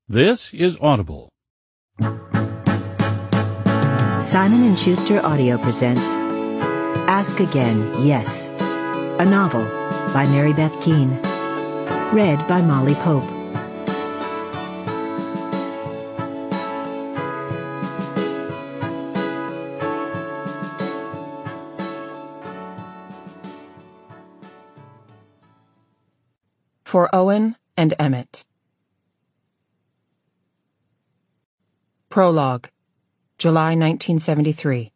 This is Audible. Simon & Schuster Audio presents Ask Again, Yes, a novel by Mary Beth Keane, read by Molly Pope. For Owen and Emmett. Prologue, July 1973.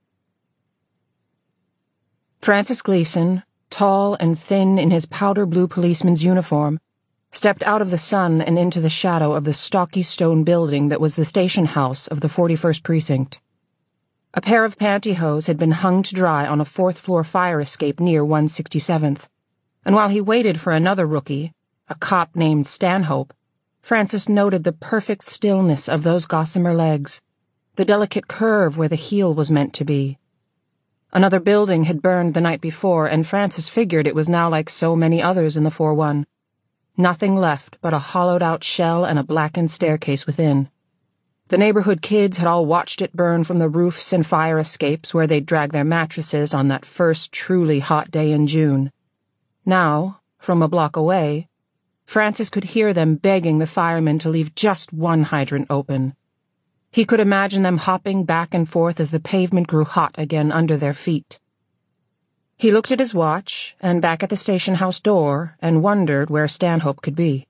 Francis Gleason, tall and thin in his powder blue policeman's uniform, stepped out of the sun and into the shadow of the stocky stone building that was the station house of the 41st Precinct. A pair of pantyhose had been hung to dry on a fourth-floor fire escape near 167th, and while he waited for another rookie, a cop named Stanhope, Francis noted the perfect stillness of those gossamer legs, the delicate curve where the heel was meant to be. Another building had burned the night before, and Francis figured it was now like so many others in the 4-1. Nothing left but a hollowed-out shell and a blackened staircase within. The neighborhood kids had all watched it burn from the roofs and fire escapes where they'd drag their mattresses on that first truly hot day in June. Now, from a block away, Francis could hear them begging the firemen to leave just one hydrant open. He could imagine them hopping back and forth as the pavement grew hot again under their feet. He looked at his watch and back at the station house door and wondered where Stanhope could be.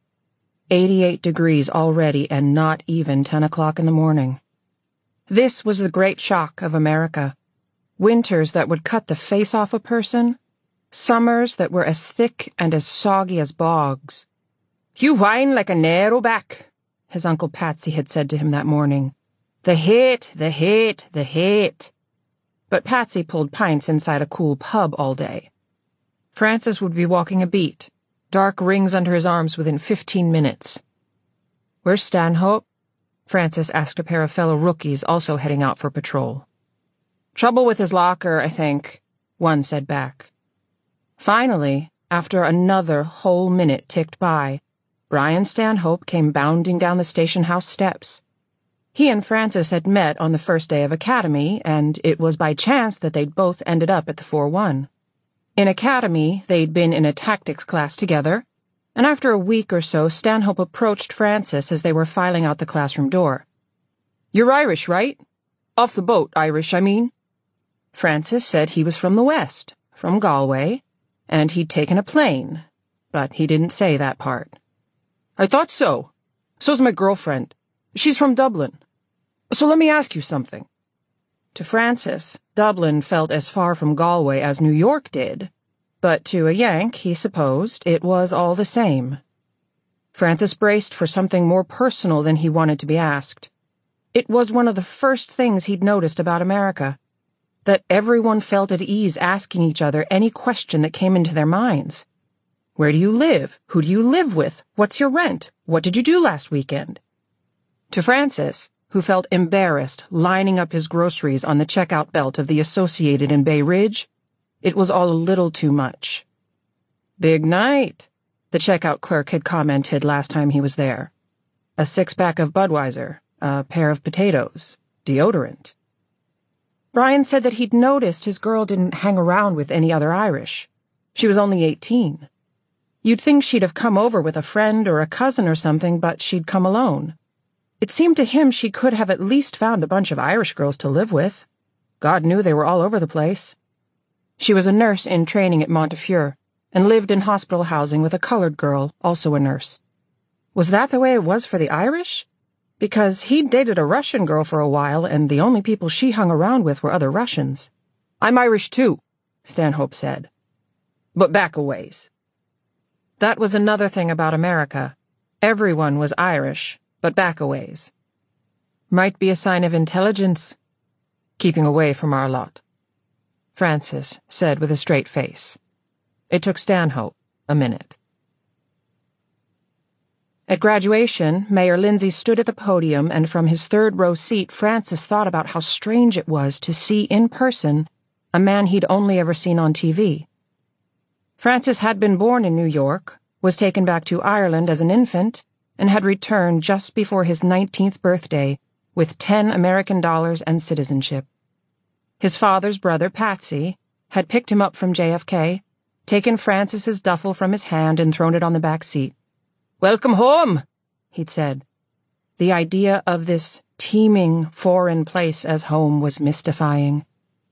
88 degrees already and not even 10 o'clock in the morning. This was the great shock of America. Winters that would cut the face off a person, summers that were as thick and as soggy as bogs. "You whine like a narrow back," his Uncle Patsy had said to him that morning. "The hate, the hate, the hate." But Patsy pulled pints inside a cool pub all day. Francis would be walking a beat, dark rings under his arms within 15 minutes. "Where's Stanhope?" Francis asked a pair of fellow rookies also heading out for patrol. "Trouble with his locker, I think," one said back. Finally, after another whole minute ticked by, Brian Stanhope came bounding down the station house steps. He and Francis had met on the first day of academy, and it was by chance that they'd both ended up at the 4-1. In academy, they'd been in a tactics class together, and after a week or so, Stanhope approached Francis as they were filing out the classroom door. "You're Irish, right? Off the boat, Irish, I mean." Francis said he was from the West, from Galway, and he'd taken a plane, but he didn't say that part. "I thought so. So's my girlfriend. She's from Dublin. So let me ask you something." To Francis, Dublin felt as far from Galway as New York did, but to a Yank, he supposed, it was all the same. Francis braced for something more personal than he wanted to be asked. It was one of the first things he'd noticed about America, that everyone felt at ease asking each other any question that came into their minds. Where do you live? Who do you live with? What's your rent? What did you do last weekend? To Francis, who felt embarrassed lining up his groceries on the checkout belt of the Associated in Bay Ridge, it was all a little too much. "Big night," the checkout clerk had commented last time he was there. A 6-pack of Budweiser, a pair of potatoes, deodorant. Brian said that he'd noticed his girl didn't hang around with any other Irish. She was only 18. You'd think she'd have come over with a friend or a cousin or something, but she'd come alone. It seemed to him she could have at least found a bunch of Irish girls to live with. God knew they were all over the place. She was a nurse in training at Montefiore, and lived in hospital housing with a colored girl, also a nurse. Was that the way it was for the Irish? Because he'd dated a Russian girl for a while, and the only people she hung around with were other Russians. "I'm Irish too," Stanhope said. "But back a ways." That was another thing about America. Everyone was Irish, but back a ways. Might be a sign of intelligence, keeping away from our lot, Francis said with a straight face. It took Stanhope a minute. At graduation, Mayor Lindsay stood at the podium, and from his third-row seat, Francis thought about how strange it was to see in person a man he'd only ever seen on TV. Francis had been born in New York, was taken back to Ireland as an infant, and had returned just before his 19th birthday with $10 American and citizenship. His father's brother, Patsy, had picked him up from JFK, taken Francis's duffel from his hand and thrown it on the back seat. "Welcome home," he'd said. The idea of this teeming foreign place as home was mystifying.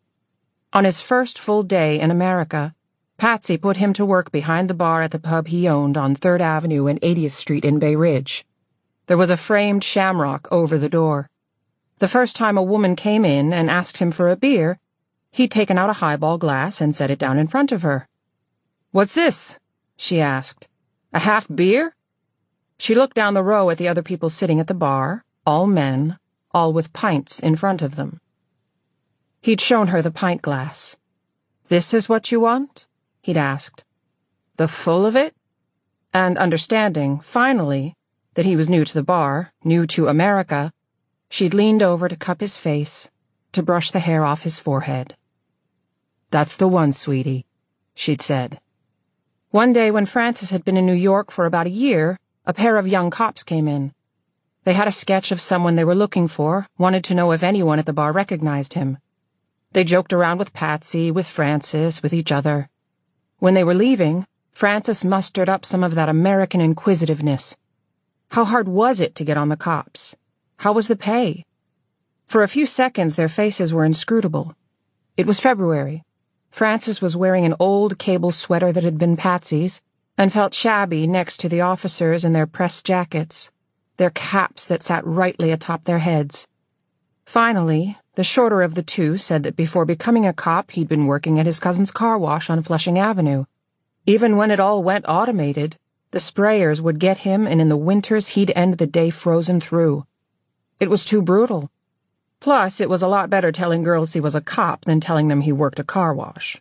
On his first full day in America, Patsy put him to work behind the bar at the pub he owned on 3rd Avenue and 80th Street in Bay Ridge. There was a framed shamrock over the door. The first time a woman came in and asked him for a beer, he'd taken out a highball glass and set it down in front of her. "What's this?" she asked. "A half beer?" She looked down the row at the other people sitting at the bar, all men, all with pints in front of them. He'd shown her the pint glass. "This is what you want?" he'd asked. "The full of it?" And understanding, finally, that he was new to the bar, new to America, she'd leaned over to cup his face, to brush the hair off his forehead. "That's the one, sweetie," she'd said. One day when Francis had been in New York for about a year, a pair of young cops came in. They had a sketch of someone they were looking for, wanted to know if anyone at the bar recognized him. They joked around with Patsy, with Francis, with each other. When they were leaving, Francis mustered up some of that American inquisitiveness. How hard was it to get on the cops? How was the pay? For a few seconds their faces were inscrutable. It was February. Francis was wearing an old cable sweater that had been Patsy's, and felt shabby next to the officers in their pressed jackets, their caps that sat rightly atop their heads. Finally, the shorter of the two said that before becoming a cop he'd been working at his cousin's car wash on Flushing Avenue. Even when it all went automated, the sprayers would get him, and in the winters he'd end the day frozen through. It was too brutal. Plus, it was a lot better telling girls he was a cop than telling them he worked a car wash.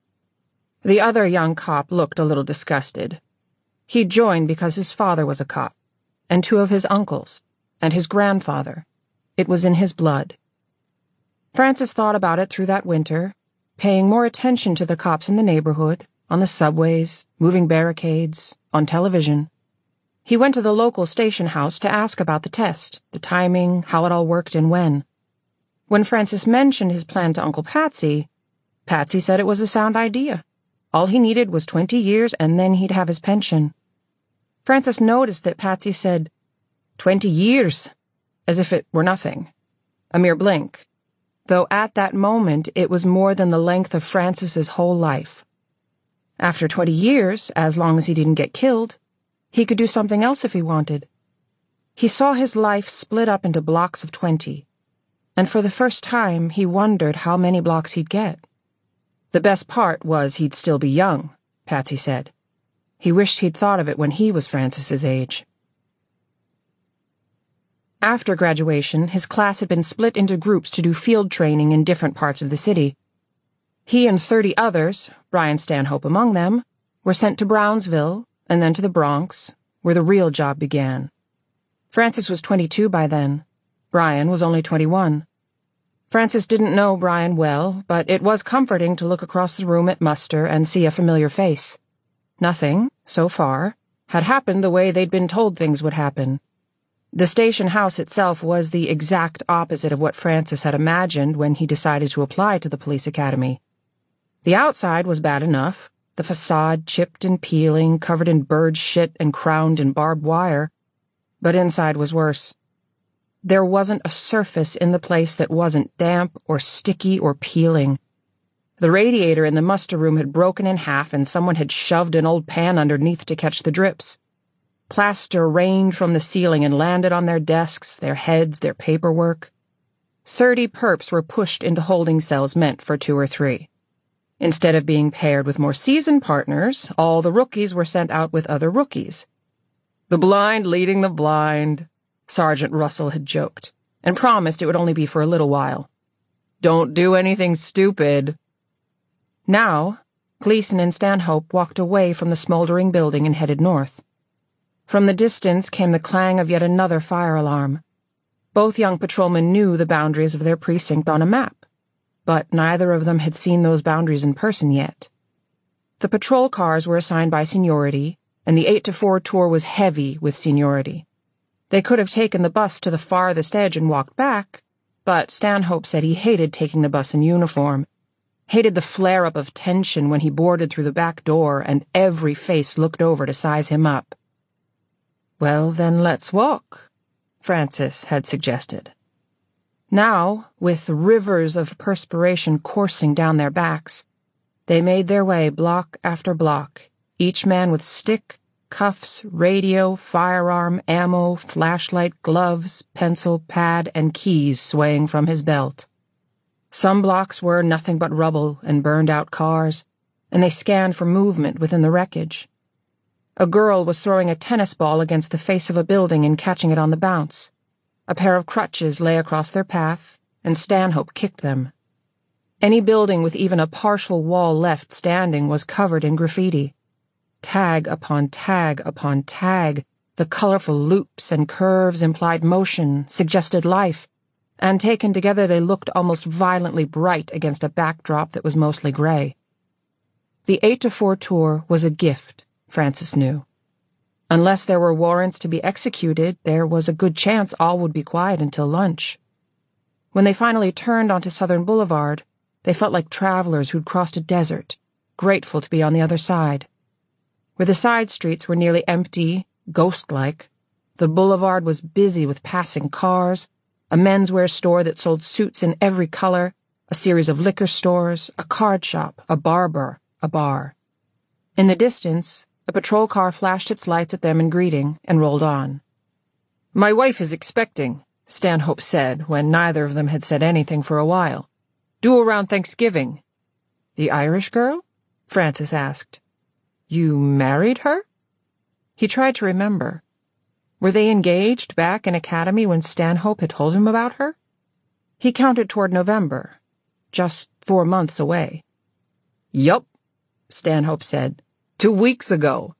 The other young cop looked a little disgusted. He'd joined because his father was a cop, and two of his uncles, and his grandfather. It was in his blood. Francis thought about it through that winter, paying more attention to the cops in the neighborhood, on the subways, moving barricades, on television. He went to the local station house to ask about the test, the timing, how it all worked, and when. When Francis mentioned his plan to Uncle Patsy, Patsy said it was a sound idea. All he needed was 20 years, and then he'd have his pension. Francis noticed that Patsy said, 20 years, as if it were nothing, a mere blink, though at that moment it was more than the length of Francis's whole life. After 20 years, as long as he didn't get killed, he could do something else if he wanted. He saw his life split up into blocks of 20, and for the first time he wondered how many blocks he'd get. The best part was he'd still be young, Patsy said. He wished he'd thought of it when he was Francis's age. After graduation, his class had been split into groups to do field training in different parts of the city. He and 30 others, Brian Stanhope among them, were sent to Brownsville and then to the Bronx, where the real job began. Francis was 22 by then. Brian was only 21. Francis didn't know Brian well, but it was comforting to look across the room at muster and see a familiar face. Nothing, so far, had happened the way they'd been told things would happen. The station house itself was the exact opposite of what Francis had imagined when he decided to apply to the police academy. The outside was bad enough, the facade chipped and peeling, covered in bird shit and crowned in barbed wire, but inside was worse. There wasn't a surface in the place that wasn't damp or sticky or peeling. The radiator in the muster room had broken in half and someone had shoved an old pan underneath to catch the drips. Plaster rained from the ceiling and landed on their desks, their heads, their paperwork. 30 perps were pushed into holding cells meant for 2 or 3. Instead of being paired with more seasoned partners, all the rookies were sent out with other rookies. The blind leading the blind, Sergeant Russell had joked, and promised it would only be for a little while. Don't do anything stupid. Now, Gleason and Stanhope walked away from the smoldering building and headed north. From the distance came the clang of yet another fire alarm. Both young patrolmen knew the boundaries of their precinct on a map, but neither of them had seen those boundaries in person yet. The patrol cars were assigned by seniority, and the 8 to 4 tour was heavy with seniority. They could have taken the bus to the farthest edge and walked back, but Stanhope said he hated taking the bus in uniform, hated the flare-up of tension when he boarded through the back door and every face looked over to size him up. "Well, then let's walk," Francis had suggested. Now, with rivers of perspiration coursing down their backs, they made their way block after block, each man with stick, cuffs, radio, firearm, ammo, flashlight, gloves, pencil, pad, and keys swaying from his belt. Some blocks were nothing but rubble and burned-out cars, and they scanned for movement within the wreckage. A girl was throwing a tennis ball against the face of a building and catching it on the bounce. A pair of crutches lay across their path, and Stanhope kicked them. Any building with even a partial wall left standing was covered in graffiti. Tag upon tag upon tag, the colorful loops and curves implied motion, suggested life, and taken together they looked almost violently bright against a backdrop that was mostly gray. The 8-to-4 tour was a gift, Francis knew. Unless there were warrants to be executed, there was a good chance all would be quiet until lunch. When they finally turned onto Southern Boulevard, they felt like travelers who'd crossed a desert, grateful to be on the other side. Where the side streets were nearly empty, ghost-like, the boulevard was busy with passing cars, a menswear store that sold suits in every color, a series of liquor stores, a card shop, a barber, a bar. In the distance, a patrol car flashed its lights at them in greeting and rolled on. "My wife is expecting," Stanhope said when neither of them had said anything for a while. "Due around Thanksgiving." "The Irish girl?" Francis asked. "You married her?" He tried to remember. Were they engaged back in academy when Stanhope had told him about her? He counted toward November, just 4 months away. "Yup," Stanhope said. 2 weeks ago.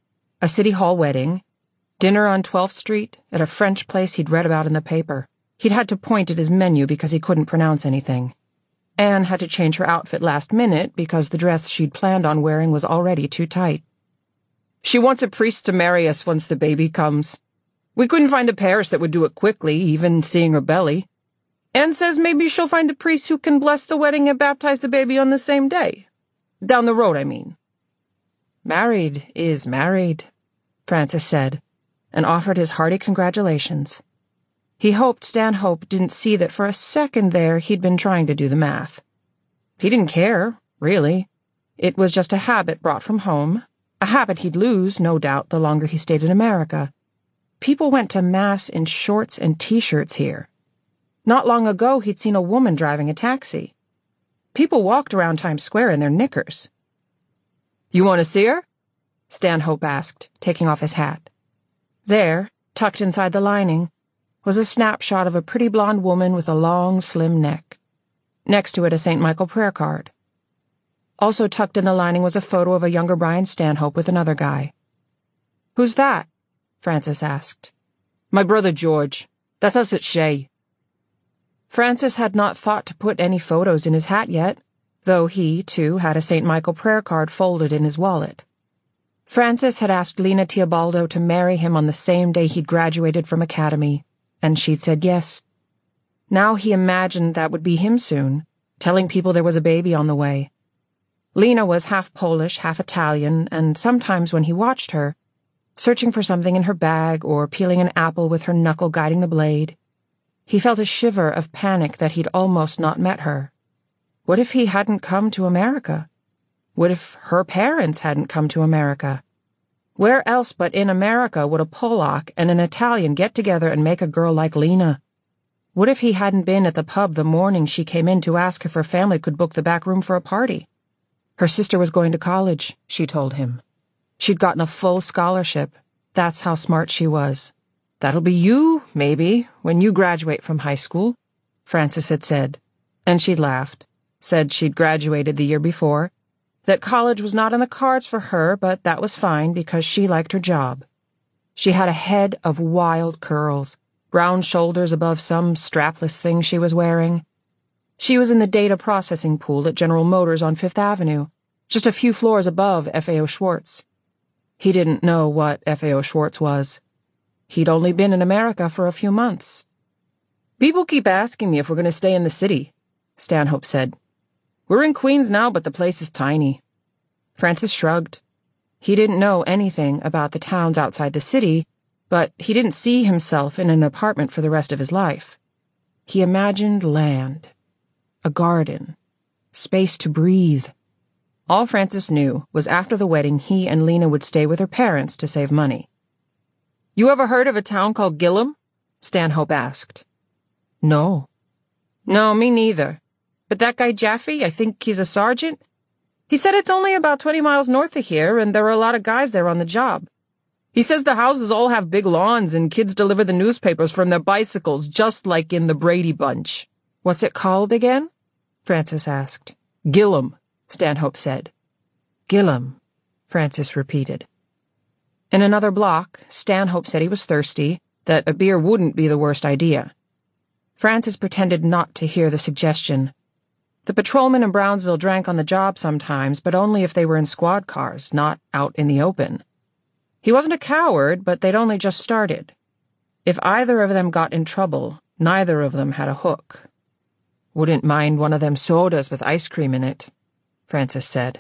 A City Hall wedding, dinner on 12th Street at a French place he'd read about in the paper. He'd had to point at his menu because he couldn't pronounce anything. Anne had to change her outfit last minute because the dress she'd planned on wearing was already too tight. "She wants a priest to marry us once the baby comes. We couldn't find a parish that would do it quickly, even seeing her belly. Anne says maybe she'll find a priest who can bless the wedding and baptize the baby on the same day. Down the road, I mean." "Married is married," Francis said, and offered his hearty congratulations. He hoped Stanhope didn't see that for a second there he'd been trying to do the math. He didn't care, really. It was just a habit brought from home, a habit he'd lose, no doubt, the longer he stayed in America. People went to Mass in shorts and T-shirts here. Not long ago he'd seen a woman driving a taxi. People walked around Times Square in their knickers. "You want to see her?" Stanhope asked, taking off his hat. There, tucked inside the lining, was a snapshot of a pretty blonde woman with a long, slim neck. Next to it, a St. Michael prayer card. Also tucked in the lining was a photo of a younger Brian Stanhope with another guy. "Who's that?" Francis asked. "My brother George. That's us at Shea." Francis had not thought to put any photos in his hat yet, though he, too, had a St. Michael prayer card folded in his wallet. Francis had asked Lena Teobaldo to marry him on the same day he'd graduated from academy, and she'd said yes. Now he imagined that would be him soon, telling people there was a baby on the way. Lena was half Polish, half Italian, and sometimes when he watched her, searching for something in her bag or peeling an apple with her knuckle guiding the blade, he felt a shiver of panic that he'd almost not met her. What if he hadn't come to America? What if her parents hadn't come to America? Where else but in America would a Polak and an Italian get together and make a girl like Lena? What if he hadn't been at the pub the morning she came in to ask if her family could book the back room for a party? Her sister was going to college, she told him. She'd gotten a full scholarship. That's how smart she was. "That'll be you, maybe, when you graduate from high school," Francis had said, and she'd laughed. Said she'd graduated the year before, that college was not on the cards for her, but that was fine because she liked her job. She had a head of wild curls, brown shoulders above some strapless thing she was wearing. She was in the data processing pool at General Motors on Fifth Avenue, just a few floors above FAO Schwartz. He didn't know what FAO Schwartz was. He'd only been in America for a few months. "People keep asking me if we're going to stay in the city," Stanhope said. "We're in Queens now, but the place is tiny." Francis shrugged. He didn't know anything about the towns outside the city, but he didn't see himself in an apartment for the rest of his life. He imagined land, a garden, space to breathe. All Francis knew was after the wedding he and Lena would stay with her parents to save money. "You ever heard of a town called Gillam?" Stanhope asked. "No." "No, me neither. But that guy Jaffe, I think he's a sergeant. He said it's only about 20 miles north of here, and there are a lot of guys there on the job. He says the houses all have big lawns and kids deliver the newspapers from their bicycles, just like in the Brady Bunch." "What's it called again?" Francis asked. "Gillam," Stanhope said. "Gillam," Francis repeated. In another block, Stanhope said he was thirsty, that a beer wouldn't be the worst idea. Francis pretended not to hear the suggestion. The patrolmen in Brownsville drank on the job sometimes, but only if they were in squad cars, not out in the open. He wasn't a coward, but they'd only just started. If either of them got in trouble, neither of them had a hook. "Wouldn't mind one of them sodas with ice cream in it," Francis said.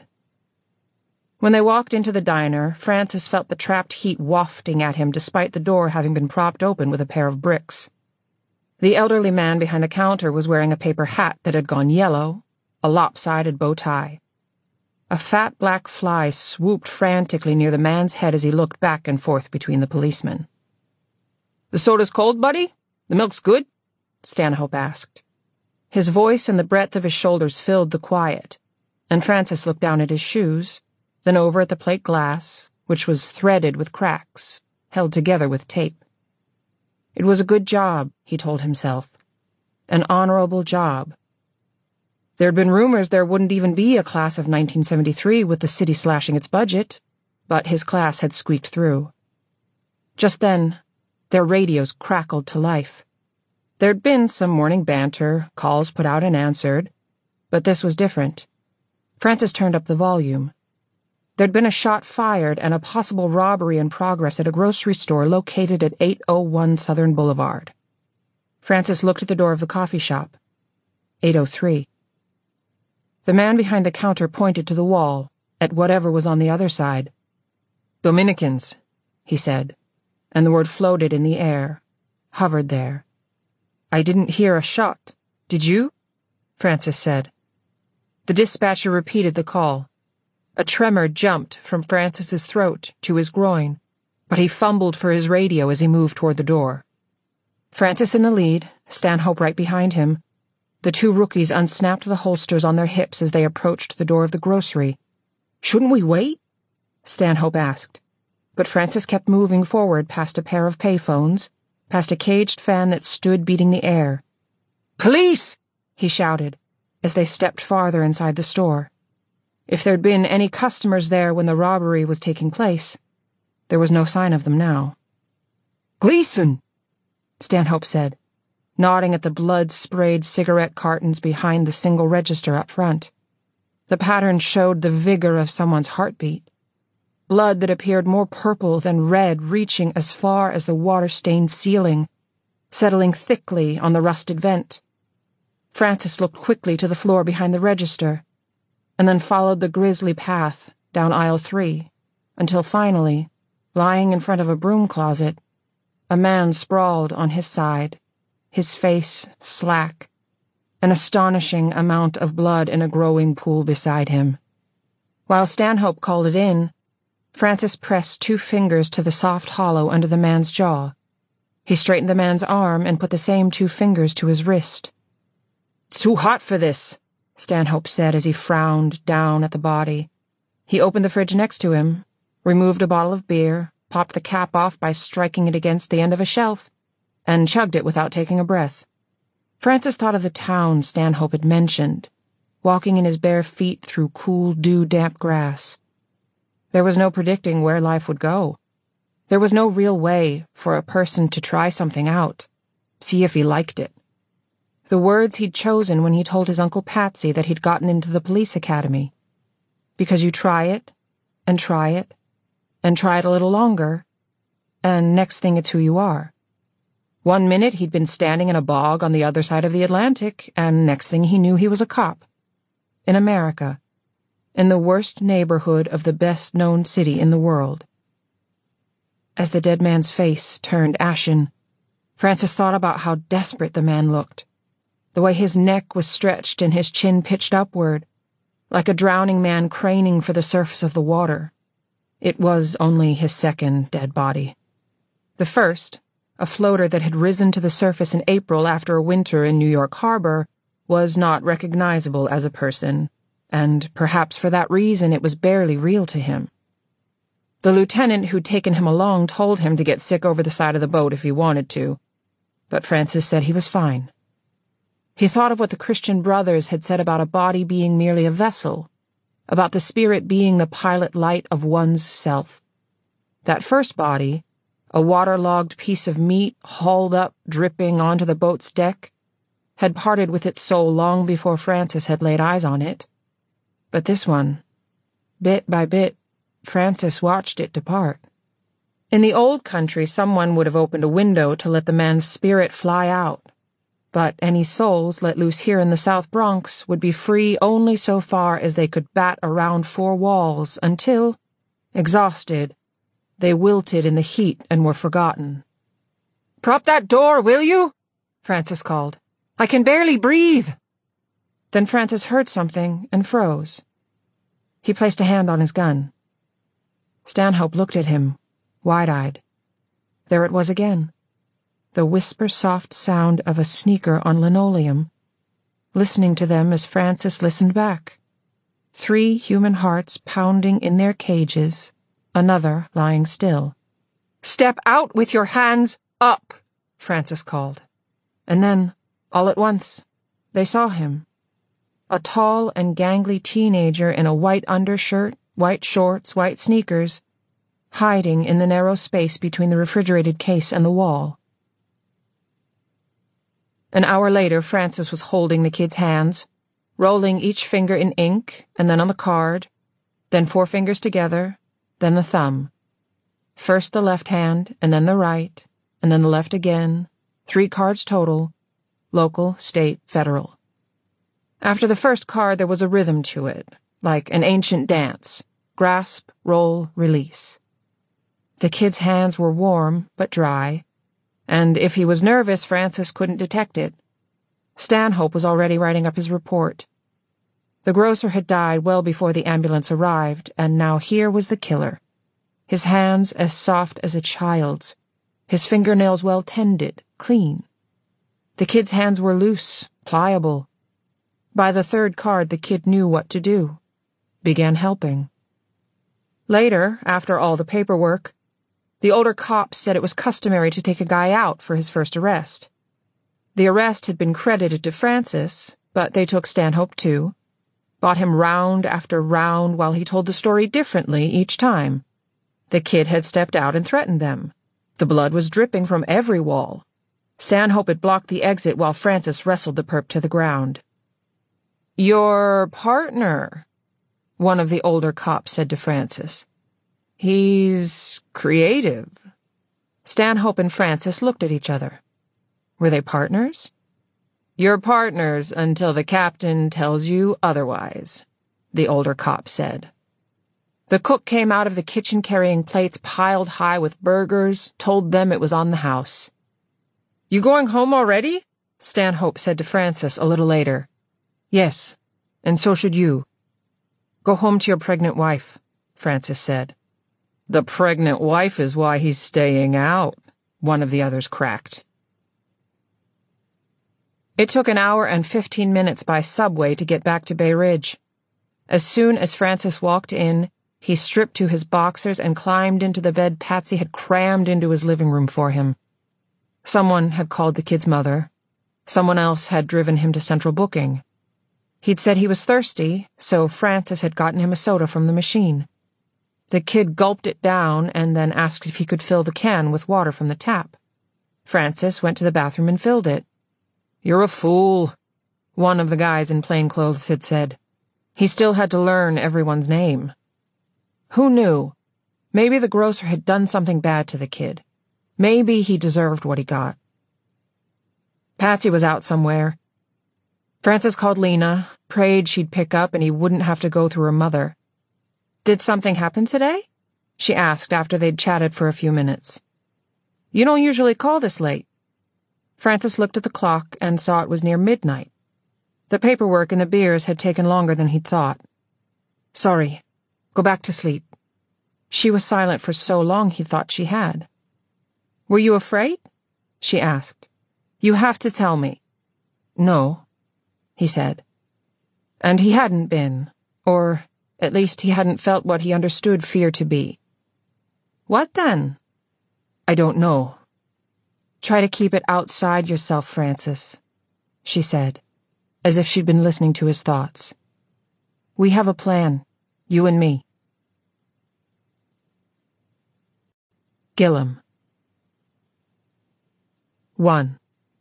When they walked into the diner, Francis felt the trapped heat wafting at him despite the door having been propped open with a pair of bricks. The elderly man behind the counter was wearing a paper hat that had gone yellow, a lopsided bow tie. A fat black fly swooped frantically near the man's head as he looked back and forth between the policemen. "The soda's cold, buddy? The milk's good?" Stanhope asked. His voice and the breadth of his shoulders filled the quiet, and Francis looked down at his shoes, then over at the plate glass, which was threaded with cracks, held together with tape. It was a good job, he told himself. An honorable job. There'd been rumors there wouldn't even be a class of 1973 with the city slashing its budget, but his class had squeaked through. Just then, their radios crackled to life. There'd been some morning banter, calls put out and answered, but this was different. Francis turned up the volume. There'd been a shot fired and a possible robbery in progress at a grocery store located at 801 Southern Boulevard. Francis looked at the door of the coffee shop. 803. The man behind the counter pointed to the wall, at whatever was on the other side. "Dominicans," he said, and the word floated in the air, hovered there. "I didn't hear a shot. Did you?" Francis said. The dispatcher repeated the call. A tremor jumped from Francis's throat to his groin, but he fumbled for his radio as he moved toward the door. Francis in the lead, Stanhope right behind him. The two rookies unsnapped the holsters on their hips as they approached the door of the grocery. "Shouldn't we wait?" Stanhope asked, but Francis kept moving forward past a pair of payphones, past a caged fan that stood beating the air. "Police!" he shouted, as they stepped farther inside the store. If there'd been any customers there when the robbery was taking place, there was no sign of them now. "Gleason!" Stanhope said, nodding at the blood-sprayed cigarette cartons behind the single register up front. The pattern showed the vigor of someone's heartbeat. Blood that appeared more purple than red, reaching as far as the water-stained ceiling, settling thickly on the rusted vent. Francis looked quickly to the floor behind the register, and then followed the grisly path down aisle 3, until finally, lying in front of a broom closet, a man sprawled on his side, his face slack, an astonishing amount of blood in a growing pool beside him. While Stanhope called it in, Francis pressed 2 fingers to the soft hollow under the man's jaw. He straightened the man's arm and put the same 2 fingers to his wrist. "It's too hot for this," Stanhope said as he frowned down at the body. He opened the fridge next to him, removed a bottle of beer, popped the cap off by striking it against the end of a shelf, and chugged it without taking a breath. Francis thought of the town Stanhope had mentioned, walking in his bare feet through cool, dew-damp grass. There was no predicting where life would go. There was no real way for a person to try something out, see if he liked it. The words he'd chosen when he told his Uncle Patsy that he'd gotten into the police academy. Because you try it, and try it, and try it a little longer, and next thing it's who you are. 1 minute he'd been standing in a bog on the other side of the Atlantic, and next thing he knew he was a cop. In America. In the worst neighborhood of the best-known city in the world. As the dead man's face turned ashen, Francis thought about how desperate the man looked. The way his neck was stretched and his chin pitched upward, like a drowning man craning for the surface of the water. It was only his second dead body. The first, a floater that had risen to the surface in April after a winter in New York Harbor, was not recognizable as a person, and perhaps for that reason it was barely real to him. The lieutenant who'd taken him along told him to get sick over the side of the boat if he wanted to, but Francis said he was fine. He thought of what the Christian Brothers had said about a body being merely a vessel, about the spirit being the pilot light of one's self. That first body, a waterlogged piece of meat hauled up, dripping onto the boat's deck, had parted with its soul long before Francis had laid eyes on it. But this one, bit by bit, Francis watched it depart. In the old country, someone would have opened a window to let the man's spirit fly out, but any souls let loose here in the South Bronx would be free only so far as they could bat around four walls until, exhausted, they wilted in the heat and were forgotten. "Prop that door, will you?" Francis called. "I can barely breathe." Then Francis heard something and froze. He placed a hand on his gun. Stanhope looked at him, wide-eyed. There it was again, the whisper-soft sound of a sneaker on linoleum, listening to them as Francis listened back. 3 human hearts pounding in their cages, another lying still. "Step out with your hands up," Francis called. And then, all at once, they saw him. A tall and gangly teenager in a white undershirt, white shorts, white sneakers, hiding in the narrow space between the refrigerated case and the wall. An hour later, Francis was holding the kid's hands, rolling each finger in ink, and then on the card, then 4 fingers together, then the thumb. First the left hand, and then the right, and then the left again, 3 cards total, local, state, federal. After the first card there was a rhythm to it, like an ancient dance, grasp, roll, release. The kid's hands were warm but dry, and if he was nervous, Francis couldn't detect it. Stanhope was already writing up his report. The grocer had died well before the ambulance arrived, and now here was the killer. His hands as soft as a child's, his fingernails well tended, clean. The kid's hands were loose, pliable. By the 3rd card, the kid knew what to do. Began helping. Later, after all the paperwork, the older cops said it was customary to take a guy out for his first arrest. The arrest had been credited to Francis, but they took Stanhope too, bought him round after round while he told the story differently each time. The kid had stepped out and threatened them. The blood was dripping from every wall. Stanhope had blocked the exit while Francis wrestled the perp to the ground. "Your partner," one of the older cops said to Francis. "He's creative." Stanhope and Francis looked at each other. Were they partners? "You're partners until the captain tells you otherwise," the older cop said. The cook came out of the kitchen carrying plates piled high with burgers, told them it was on the house. "You going home already?" Stanhope said to Francis a little later. "Yes, and so should you." "Go home to your pregnant wife," Francis said. "The pregnant wife is why he's staying out," one of the others cracked. It took an hour and 15 minutes by subway to get back to Bay Ridge. As soon as Francis walked in, he stripped to his boxers and climbed into the bed Patsy had crammed into his living room for him. Someone had called the kid's mother. Someone else had driven him to central booking. He'd said he was thirsty, so Francis had gotten him a soda from the machine. The kid gulped it down and then asked if he could fill the can with water from the tap. Francis went to the bathroom and filled it. "You're a fool," one of the guys in plain clothes had said. He still had to learn everyone's name. Who knew? Maybe the grocer had done something bad to the kid. Maybe he deserved what he got. Patsy was out somewhere. Frances called Lena, prayed she'd pick up and he wouldn't have to go through her mother. "Did something happen today?" she asked after they'd chatted for a few minutes. "You don't usually call this late." Frances looked at the clock and saw it was near midnight. The paperwork and the beers had taken longer than he'd thought. "Sorry. Go back to sleep." She was silent for so long he thought she had. "Were you afraid?" she asked. "You have to tell me." "No," he said. And he hadn't been, or at least he hadn't felt what he understood fear to be. "What then?" "I don't know." "Try to keep it outside yourself, Frances," she said, as if she'd been listening to his thoughts. "We have a plan, you and me." Gillam. 1.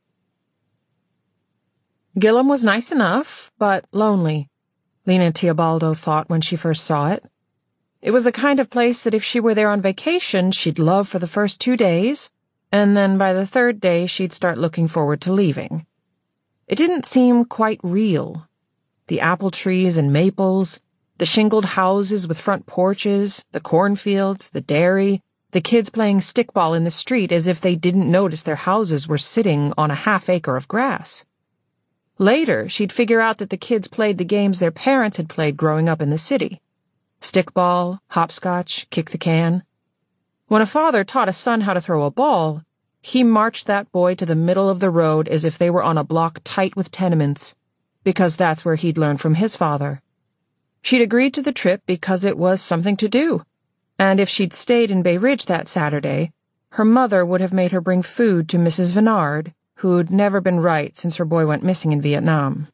Gillam was nice enough, but lonely, Lena Teobaldo thought when she first saw it. It was the kind of place that if she were there on vacation, she'd love for the first 2 days, and then by the 3rd day she'd start looking forward to leaving. It didn't seem quite real. The apple trees and maples, the shingled houses with front porches, the cornfields, the dairy, the kids playing stickball in the street as if they didn't notice their houses were sitting on a half-acre of grass. Later, she'd figure out that the kids played the games their parents had played growing up in the city. Stickball, hopscotch, kick the can. When a father taught a son how to throw a ball, he marched that boy to the middle of the road as if they were on a block tight with tenements, because that's where he'd learned from his father. She'd agreed to the trip because it was something to do, and if she'd stayed in Bay Ridge that Saturday, her mother would have made her bring food to Mrs. Vennard, who'd never been right since her boy went missing in Vietnam.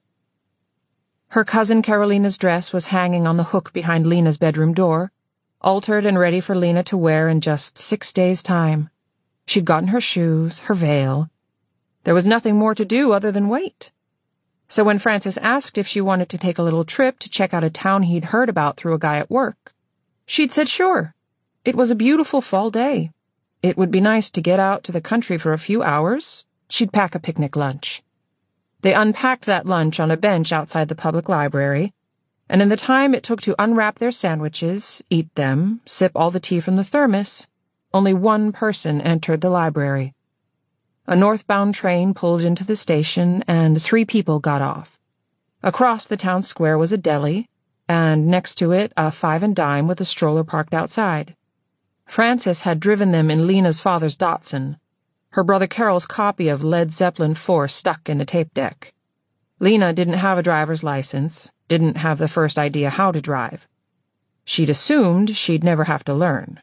Her cousin Carolina's dress was hanging on the hook behind Lena's bedroom door, altered and ready for Lena to wear in just 6 days' time. She'd gotten her shoes, her veil. There was nothing more to do other than wait. So when Frances asked if she wanted to take a little trip to check out a town he'd heard about through a guy at work, she'd said sure. It was a beautiful fall day. It would be nice to get out to the country for a few hours. She'd pack a picnic lunch. They unpacked that lunch on a bench outside the public library, and in the time it took to unwrap their sandwiches, eat them, sip all the tea from the thermos, only one person entered the library. A northbound train pulled into the station, and 3 people got off. Across the town square was a deli, and next to it a 5 and dime with a stroller parked outside. Frances had driven them in Lena's father's Datsun, her brother Carol's copy of Led Zeppelin 4 stuck in the tape deck. Lena didn't have a driver's license, didn't have the first idea how to drive. She'd assumed she'd never have to learn.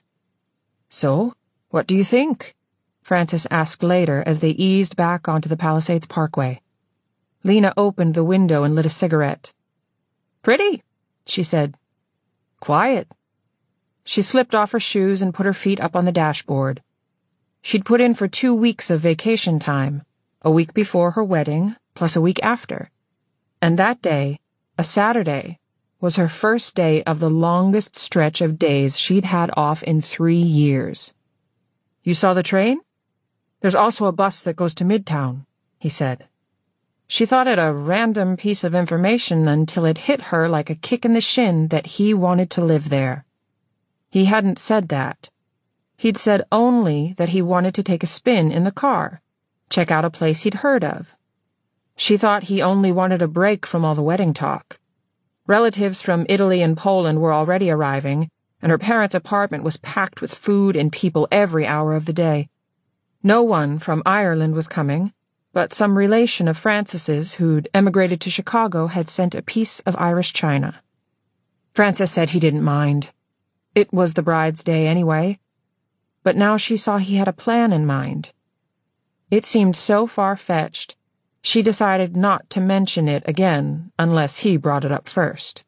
"So, what do you think?" Frances asked later as they eased back onto the Palisades Parkway. Lena opened the window and lit a cigarette. "Pretty," she said. "Quiet." She slipped off her shoes and put her feet up on the dashboard. She'd put in for 2 weeks of vacation time, a week before her wedding, plus a week after. And that day, a Saturday, was her first day of the longest stretch of days she'd had off in 3 years. "You saw the train? There's also a bus that goes to Midtown," he said. She thought it a random piece of information until it hit her like a kick in the shin that he wanted to live there. He hadn't said that. He'd said only that he wanted to take a spin in the car, check out a place he'd heard of. She thought he only wanted a break from all the wedding talk. Relatives from Italy and Poland were already arriving, and her parents' apartment was packed with food and people every hour of the day. No one from Ireland was coming, but some relation of Frances's who'd emigrated to Chicago had sent a piece of Irish china. Frances said he didn't mind. It was the bride's day anyway. But now she saw he had a plan in mind. It seemed so far-fetched, she decided not to mention it again unless he brought it up first.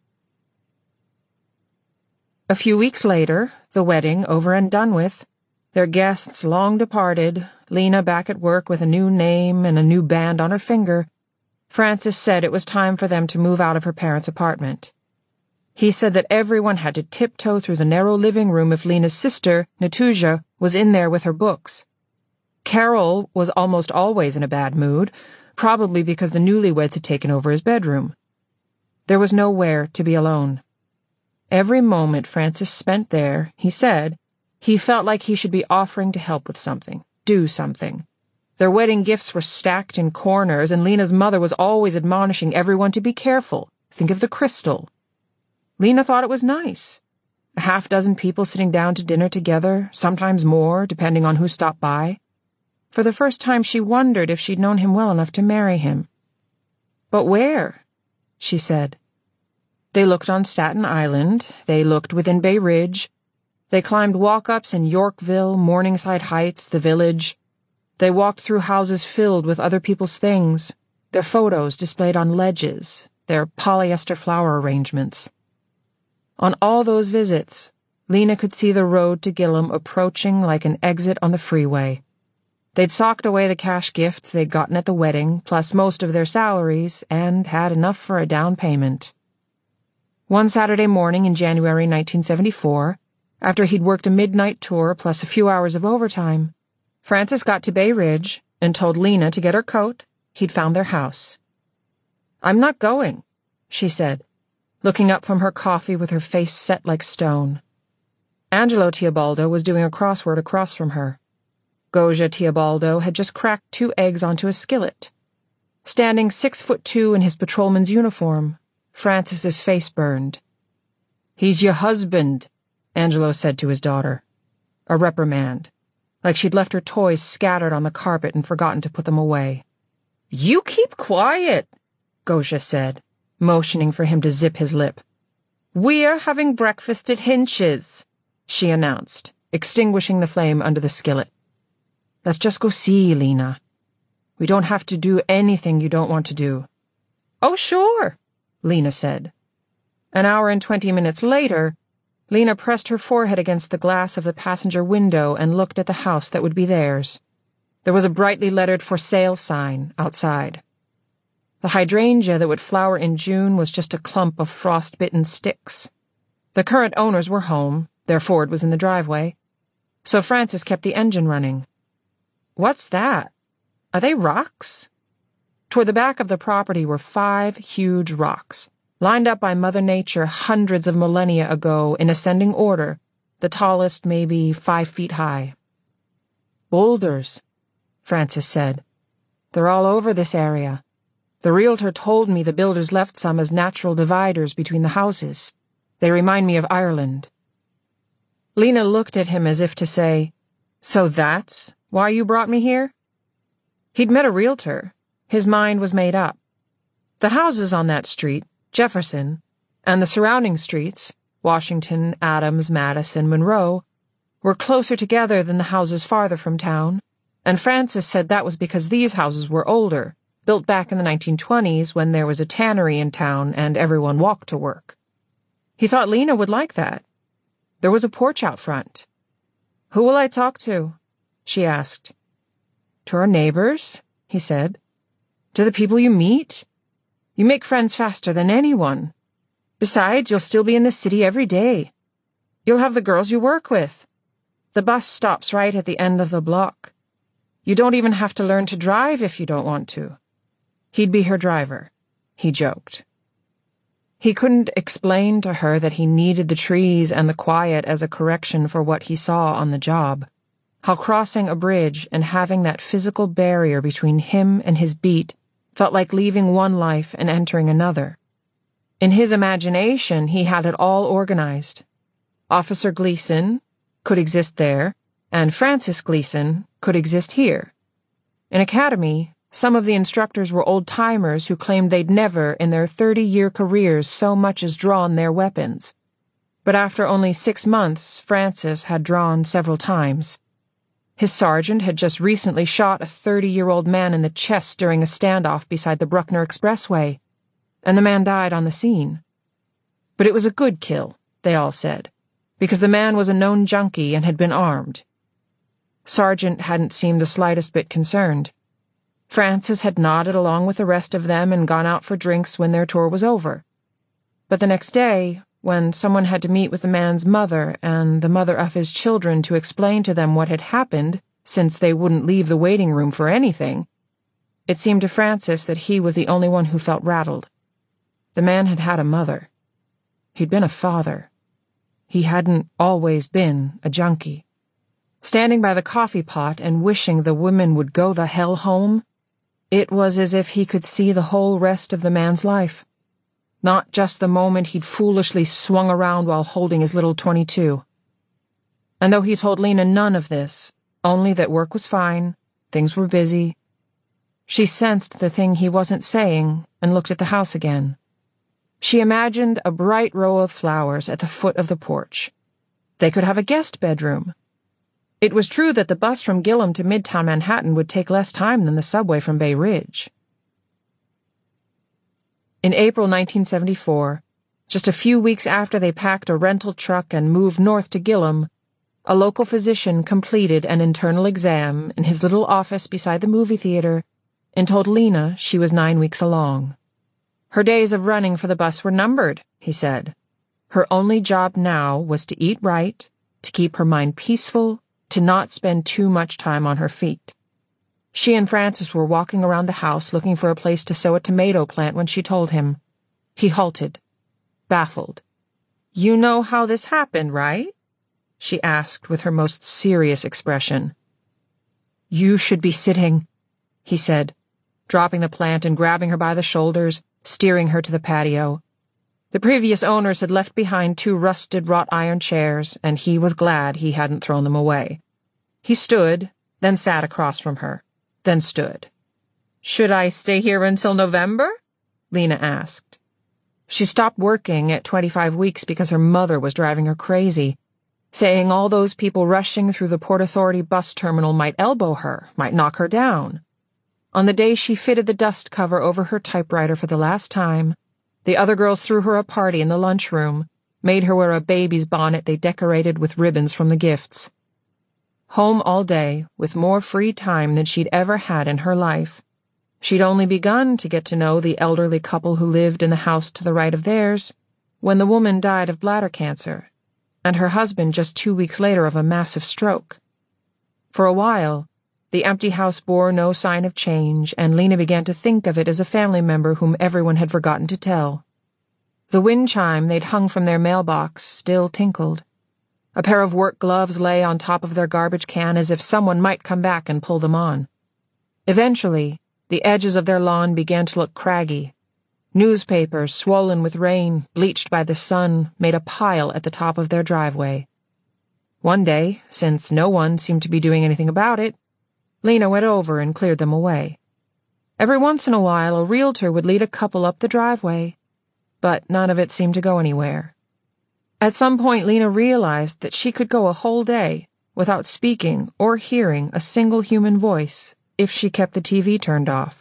A few weeks later, the wedding over and done with, their guests long departed, Lena back at work with a new name and a new band on her finger, Frances said it was time for them to move out of her parents' apartment. He said that everyone had to tiptoe through the narrow living room if Lena's sister, Natuja, was in there with her books, Carol was almost always in a bad mood, probably because the newlyweds had taken over his bedroom. There was nowhere to be alone. Every moment Francis spent there, he said, he felt like he should be offering to help with something, do something. Their wedding gifts were stacked in corners, and Lena's mother was always admonishing everyone to be careful. Think of the crystal. Lena thought it was nice. A half-dozen people sitting down to dinner together, sometimes more, depending on who stopped by. For the first time she wondered if she'd known him well enough to marry him. But where? She said. They looked on Staten Island, they looked within Bay Ridge, they climbed walk-ups in Yorkville, Morningside Heights, the Village. They walked through houses filled with other people's things, their photos displayed on ledges, their polyester flower arrangements. On all those visits, Lena could see the road to Gillam approaching like an exit on the freeway. They'd socked away the cash gifts they'd gotten at the wedding, plus most of their salaries, and had enough for a down payment. One Saturday morning in January 1974, after he'd worked a midnight tour plus a few hours of overtime, Francis got to Bay Ridge and told Lena to get her coat. He'd found their house. "I'm not going," she said, looking up from her coffee with her face set like stone. Angelo Teobaldo was doing a crossword across from her. Goja Teobaldo had just cracked 2 eggs onto a skillet. Standing 6'2" in his patrolman's uniform, Francis's face burned. "He's your husband," Angelo said to his daughter. A reprimand, like she'd left her toys scattered on the carpet and forgotten to put them away. "You keep quiet," Goja said, motioning for him to zip his lip. "We're having breakfast at Hinch's," she announced, extinguishing the flame under the skillet. "Let's just go see, Lena. We don't have to do anything you don't want to do." "Oh, sure," Lena said. An hour and 20 minutes later, Lena pressed her forehead against the glass of the passenger window and looked at the house that would be theirs. There was a brightly lettered "For Sale" sign outside. The hydrangea that would flower in June was just a clump of frost-bitten sticks. The current owners were home, their Ford was in the driveway, so Francis kept the engine running. "What's that? Are they rocks?" Toward the back of the property were 5 huge rocks, lined up by Mother Nature hundreds of millennia ago in ascending order, the tallest maybe 5 feet high. "Boulders," Francis said. "They're all over this area. The realtor told me the builders left some as natural dividers between the houses. They remind me of Ireland." Lena looked at him as if to say, "So that's why you brought me here?" He'd met a realtor. His mind was made up. The houses on that street, Jefferson, and the surrounding streets, Washington, Adams, Madison, Monroe, were closer together than the houses farther from town, and Francis said that was because these houses were older, built back in the 1920s when there was a tannery in town and everyone walked to work. He thought Lena would like that. There was a porch out front. "Who will I talk to?" she asked. "To our neighbors," he said. "To the people you meet. You make friends faster than anyone. Besides, you'll still be in the city every day. You'll have the girls you work with. The bus stops right at the end of the block. You don't even have to learn to drive if you don't want to." He'd be her driver, he joked. He couldn't explain to her that he needed the trees and the quiet as a correction for what he saw on the job. How crossing a bridge and having that physical barrier between him and his beat felt like leaving one life and entering another. In his imagination, he had it all organized. Officer Gleason could exist there, and Francis Gleason could exist here. In Academy, some of the instructors were old-timers who claimed they'd never in their 30-year careers so much as drawn their weapons. But after only 6 months, Francis had drawn several times. His sergeant had just recently shot a 30-year-old man in the chest during a standoff beside the Bruckner Expressway, and the man died on the scene. But it was a good kill, they all said, because the man was a known junkie and had been armed. Sergeant hadn't seemed the slightest bit concerned. Francis had nodded along with the rest of them and gone out for drinks when their tour was over. But the next day, when someone had to meet with the man's mother and the mother of his children to explain to them what had happened, since they wouldn't leave the waiting room for anything. It seemed to Francis that he was the only one who felt rattled. The man had had a mother. He'd been a father. He hadn't always been a junkie. Standing by the coffee pot and wishing the women would go the hell home, it was as if he could see the whole rest of the man's life. Not just the moment he'd foolishly swung around while holding his little .22. And though he told Lena none of this, only that work was fine, things were busy, she sensed the thing he wasn't saying and looked at the house again. She imagined a bright row of flowers at the foot of the porch. They could have a guest bedroom. It was true that the bus from Gillam to Midtown Manhattan would take less time than the subway from Bay Ridge. In April 1974, just a few weeks after they packed a rental truck and moved north to Gillam, a local physician completed an internal exam in his little office beside the movie theater and told Lena she was 9 weeks along. Her days of running for the bus were numbered, he said. Her only job now was to eat right, to keep her mind peaceful, to not spend too much time on her feet. She and Francis were walking around the house looking for a place to sow a tomato plant when she told him. He halted, baffled. "You know how this happened, right?" she asked with her most serious expression. "You should be sitting," he said, dropping the plant and grabbing her by the shoulders, steering her to the patio. The previous owners had left behind 2 rusted wrought iron chairs, and he was glad he hadn't thrown them away. He stood, then sat across from her, then stood. "Should I stay here until November?" Lena asked. She stopped working at 25 weeks because her mother was driving her crazy, saying all those people rushing through the Port Authority bus terminal might elbow her, might knock her down. On the day she fitted the dust cover over her typewriter for the last time, the other girls threw her a party in the lunchroom, made her wear a baby's bonnet they decorated with ribbons from the gifts. Home all day, with more free time than she'd ever had in her life. She'd only begun to get to know the elderly couple who lived in the house to the right of theirs when the woman died of bladder cancer, and her husband just 2 weeks later of a massive stroke. For a while, the empty house bore no sign of change, and Lena began to think of it as a family member whom everyone had forgotten to tell. The wind chime they'd hung from their mailbox still tinkled. A pair of work gloves lay on top of their garbage can as if someone might come back and pull them on. Eventually, the edges of their lawn began to look craggy. Newspapers, swollen with rain, bleached by the sun, made a pile at the top of their driveway. One day, since no one seemed to be doing anything about it, Lena went over and cleared them away. Every once in a while, a realtor would lead a couple up the driveway, but none of it seemed to go anywhere. At some point, Lena realized that she could go a whole day without speaking or hearing a single human voice if she kept the TV turned off.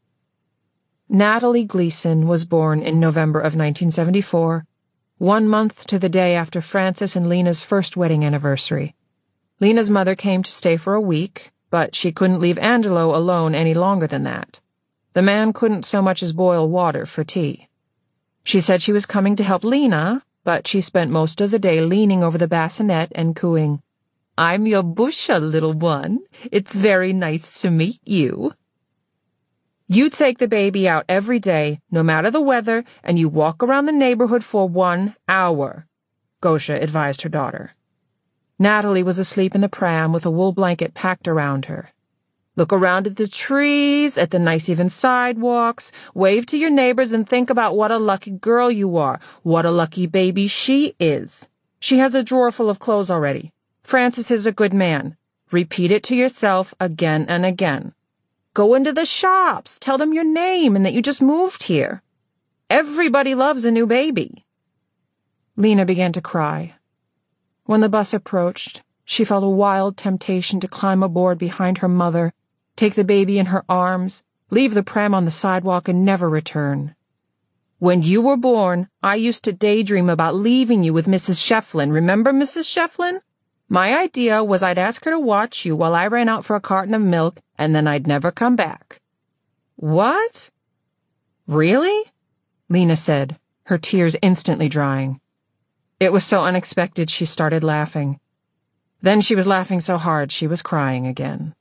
Natalie Gleason was born in November of 1974, 1 month to the day after Francis and Lena's first wedding anniversary. Lena's mother came to stay for a week, but she couldn't leave Angelo alone any longer than that. The man couldn't so much as boil water for tea. She said she was coming to help Lena, but she spent most of the day leaning over the bassinet and cooing, "I'm your Busha, little one. It's very nice to meet you." "You take the baby out every day, no matter the weather, and you walk around the neighborhood for 1 hour, Gosha advised her daughter. Natalie was asleep in the pram with a wool blanket packed around her. "Look around at the trees, at the nice even sidewalks, wave to your neighbors and think about what a lucky girl you are, what a lucky baby she is. She has a drawer full of clothes already. Francis is a good man. Repeat it to yourself again and again. Go into the shops, tell them your name and that you just moved here. Everybody loves a new baby." Lena began to cry. When the bus approached, she felt a wild temptation to climb aboard behind her mother, take the baby in her arms, leave the pram on the sidewalk and never return. "When you were born, I used to daydream about leaving you with Mrs. Shefflin. Remember Mrs. Shefflin? My idea was I'd ask her to watch you while I ran out for a carton of milk, and then I'd never come back." "What? Really?" Lena said, her tears instantly drying. It was so unexpected she started laughing. Then she was laughing so hard she was crying again.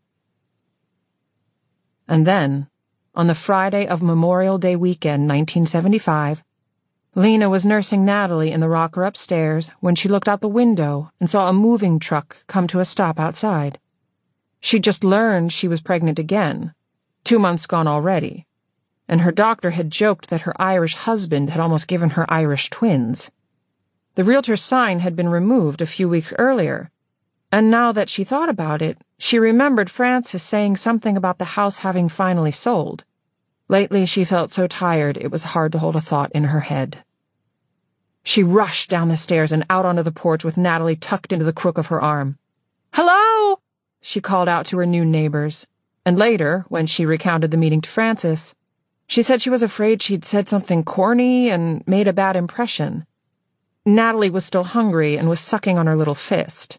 And then, on the Friday of Memorial Day weekend, 1975, Lena was nursing Natalie in the rocker upstairs when she looked out the window and saw a moving truck come to a stop outside. She'd just learned she was pregnant again, 2 months gone already, and her doctor had joked that her Irish husband had almost given her Irish twins. The realtor's sign had been removed a few weeks earlier, and now that she thought about it, she remembered Francis saying something about the house having finally sold. Lately she felt so tired it was hard to hold a thought in her head. She rushed down the stairs and out onto the porch with Natalie tucked into the crook of her arm. "Hello!" she called out to her new neighbors, and later, when she recounted the meeting to Francis, she said she was afraid she'd said something corny and made a bad impression. Natalie was still hungry and was sucking on her little fist.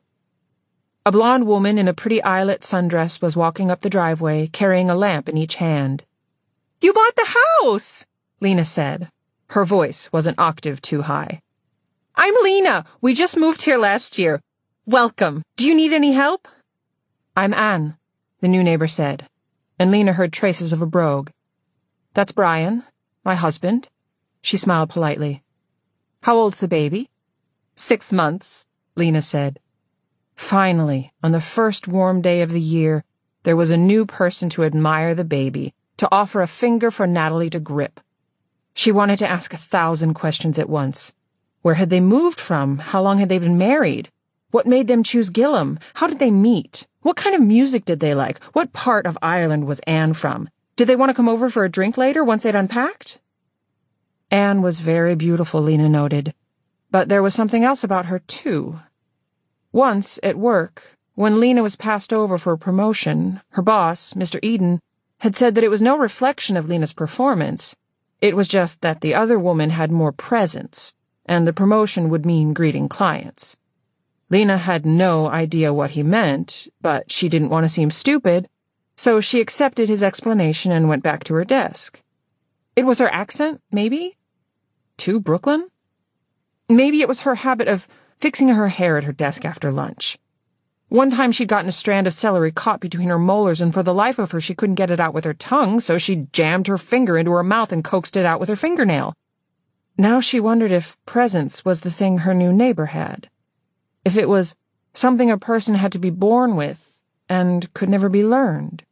A blonde woman in a pretty eyelet sundress was walking up the driveway, carrying a lamp in each hand. "You bought the house!" Lena said. Her voice was an octave too high. "I'm Lena. We just moved here last year. Welcome. Do you need any help?" "I'm Anne," the new neighbor said, and Lena heard traces of a brogue. "That's Brian, my husband." She smiled politely. "How old's the baby?" 6 months, Lena said. Finally, on the first warm day of the year, there was a new person to admire the baby, to offer a finger for Natalie to grip. She wanted to ask 1,000 questions at once. Where had they moved from? How long had they been married? What made them choose Gillam? How did they meet? What kind of music did they like? What part of Ireland was Anne from? Did they want to come over for a drink later once they'd unpacked? Anne was very beautiful, Lena noted. But there was something else about her, too. Once, at work, when Lena was passed over for a promotion, her boss, Mr. Eden, had said that it was no reflection of Lena's performance. It was just that the other woman had more presence, and the promotion would mean greeting clients. Lena had no idea what he meant, but she didn't want to seem stupid, so she accepted his explanation and went back to her desk. It was her accent, maybe? Too Brooklyn? Maybe it was her habit of fixing her hair at her desk after lunch. One time she'd gotten a strand of celery caught between her molars, and for the life of her she couldn't get it out with her tongue, so she jammed her finger into her mouth and coaxed it out with her fingernail. Now she wondered if presence was the thing her new neighbor had. If it was something a person had to be born with and could never be learned.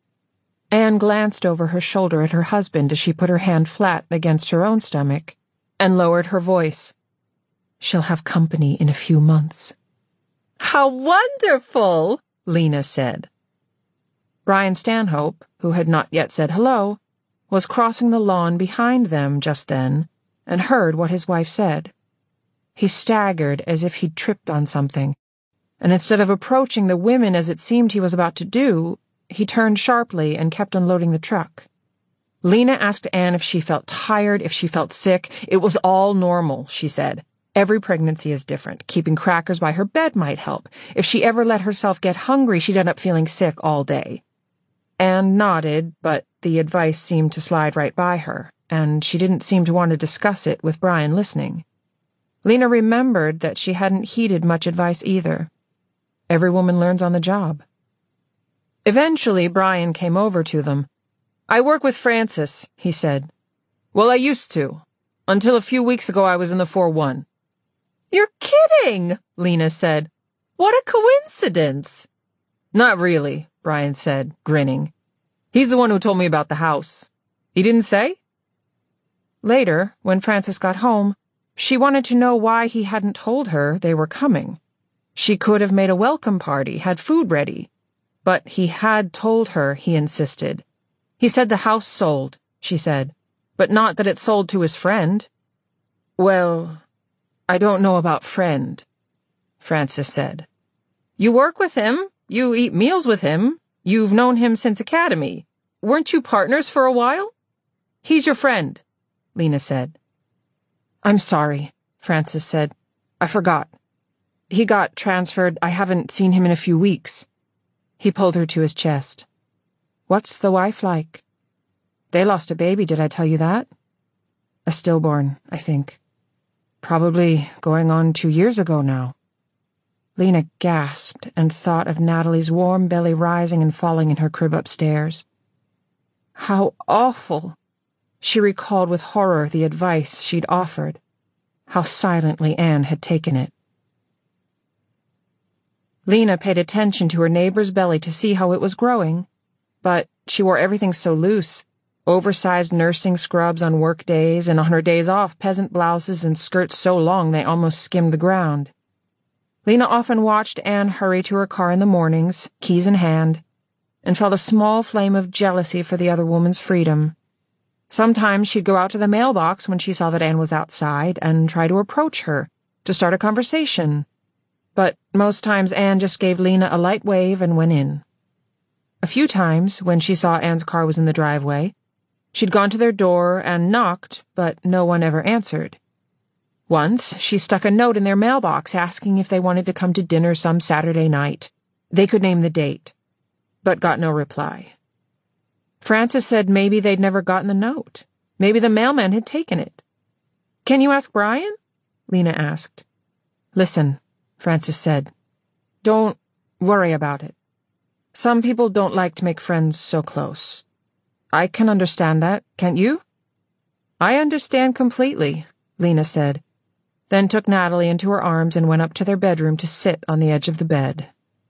Anne glanced over her shoulder at her husband as she put her hand flat against her own stomach and lowered her voice. "She'll have company in a few months." "How wonderful!" Lena said. Brian Stanhope, who had not yet said hello, was crossing the lawn behind them just then and heard what his wife said. He staggered as if he'd tripped on something, and instead of approaching the women as it seemed he was about to do, he turned sharply and kept unloading the truck. Lena asked Anne if she felt tired, if she felt sick. It was all normal, she said. Every pregnancy is different. Keeping crackers by her bed might help. If she ever let herself get hungry, she'd end up feeling sick all day. Anne nodded, but the advice seemed to slide right by her, and she didn't seem to want to discuss it with Brian listening. Lena remembered that she hadn't heeded much advice either. Every woman learns on the job. Eventually, Brian came over to them. "I work with Francis," he said. "Well, I used to. Until a few weeks ago I was in the 4-1. "You're kidding," Lena said. "What a coincidence." "Not really," Brian said, grinning. "He's the one who told me about the house. He didn't say?" Later, when Francis got home, she wanted to know why he hadn't told her they were coming. She could have made a welcome party, had food ready. But he had told her, he insisted. He said the house sold, she said, but not that it sold to his friend. "Well, I don't know about friend," Francis said. "You work with him. You eat meals with him. You've known him since academy. Weren't you partners for a while?" "He's your friend," Lena said. "I'm sorry," Francis said. "I forgot. He got transferred. I haven't seen him in a few weeks." He pulled her to his chest. "What's the wife like?" "They lost a baby, did I tell you that?" "A stillborn, I think. Probably going on 2 years ago now." Lena gasped and thought of Natalie's warm belly rising and falling in her crib upstairs. How awful! She recalled with horror the advice she'd offered. How silently Anne had taken it. Lena paid attention to her neighbor's belly to see how it was growing, but she wore everything so loose, oversized nursing scrubs on work days, and on her days off peasant blouses and skirts so long they almost skimmed the ground. Lena often watched Anne hurry to her car in the mornings, keys in hand, and felt a small flame of jealousy for the other woman's freedom. Sometimes she'd go out to the mailbox when she saw that Anne was outside and try to approach her, to start a conversation. But most times Anne just gave Lena a light wave and went in. A few times, when she saw Anne's car was in the driveway, she'd gone to their door and knocked, but no one ever answered. Once, she stuck a note in their mailbox asking if they wanted to come to dinner some Saturday night. They could name the date, but got no reply. Frances said maybe they'd never gotten the note. Maybe the mailman had taken it. "Can you ask Brian?" Lena asked. "Listen," Frances said. "Don't worry about it. Some people don't like to make friends so close. I can understand that, can't you?" "I understand completely," Lena said, then took Natalie into her arms and went up to their bedroom to sit on the edge of the bed.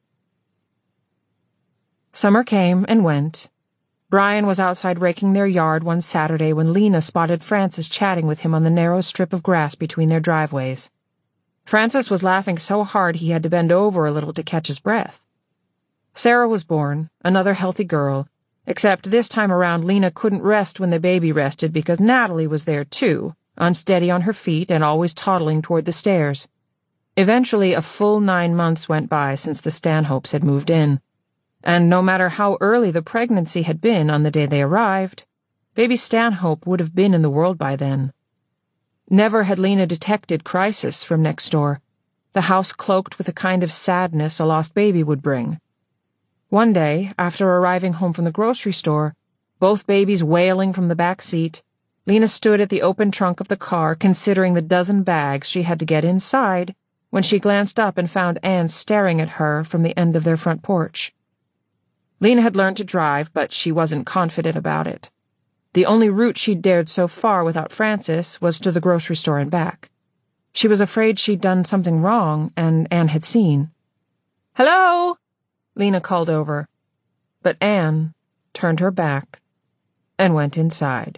Summer came and went. Brian was outside raking their yard one Saturday when Lena spotted Frances chatting with him on the narrow strip of grass between their driveways. Frances was laughing so hard he had to bend over a little to catch his breath. Sarah was born, another healthy girl, except this time around Lena couldn't rest when the baby rested because Natalie was there too, unsteady on her feet and always toddling toward the stairs. Eventually, a full 9 months went by since the Stanhopes had moved in, and no matter how early the pregnancy had been on the day they arrived, baby Stanhope would have been in the world by then. Never had Lena detected crisis from next door, the house cloaked with the kind of sadness a lost baby would bring. One day, after arriving home from the grocery store, both babies wailing from the back seat, Lena stood at the open trunk of the car considering the dozen bags she had to get inside when she glanced up and found Anne staring at her from the end of their front porch. Lena had learned to drive, but she wasn't confident about it. The only route she'd dared so far without Frances was to the grocery store and back. She was afraid she'd done something wrong, and Anne had seen. "Hello?" Lena called over, but Anne turned her back and went inside.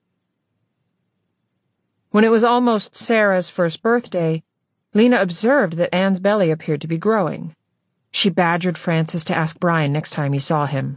When it was almost Sarah's first birthday, Lena observed that Anne's belly appeared to be growing. She badgered Frances to ask Brian next time he saw him.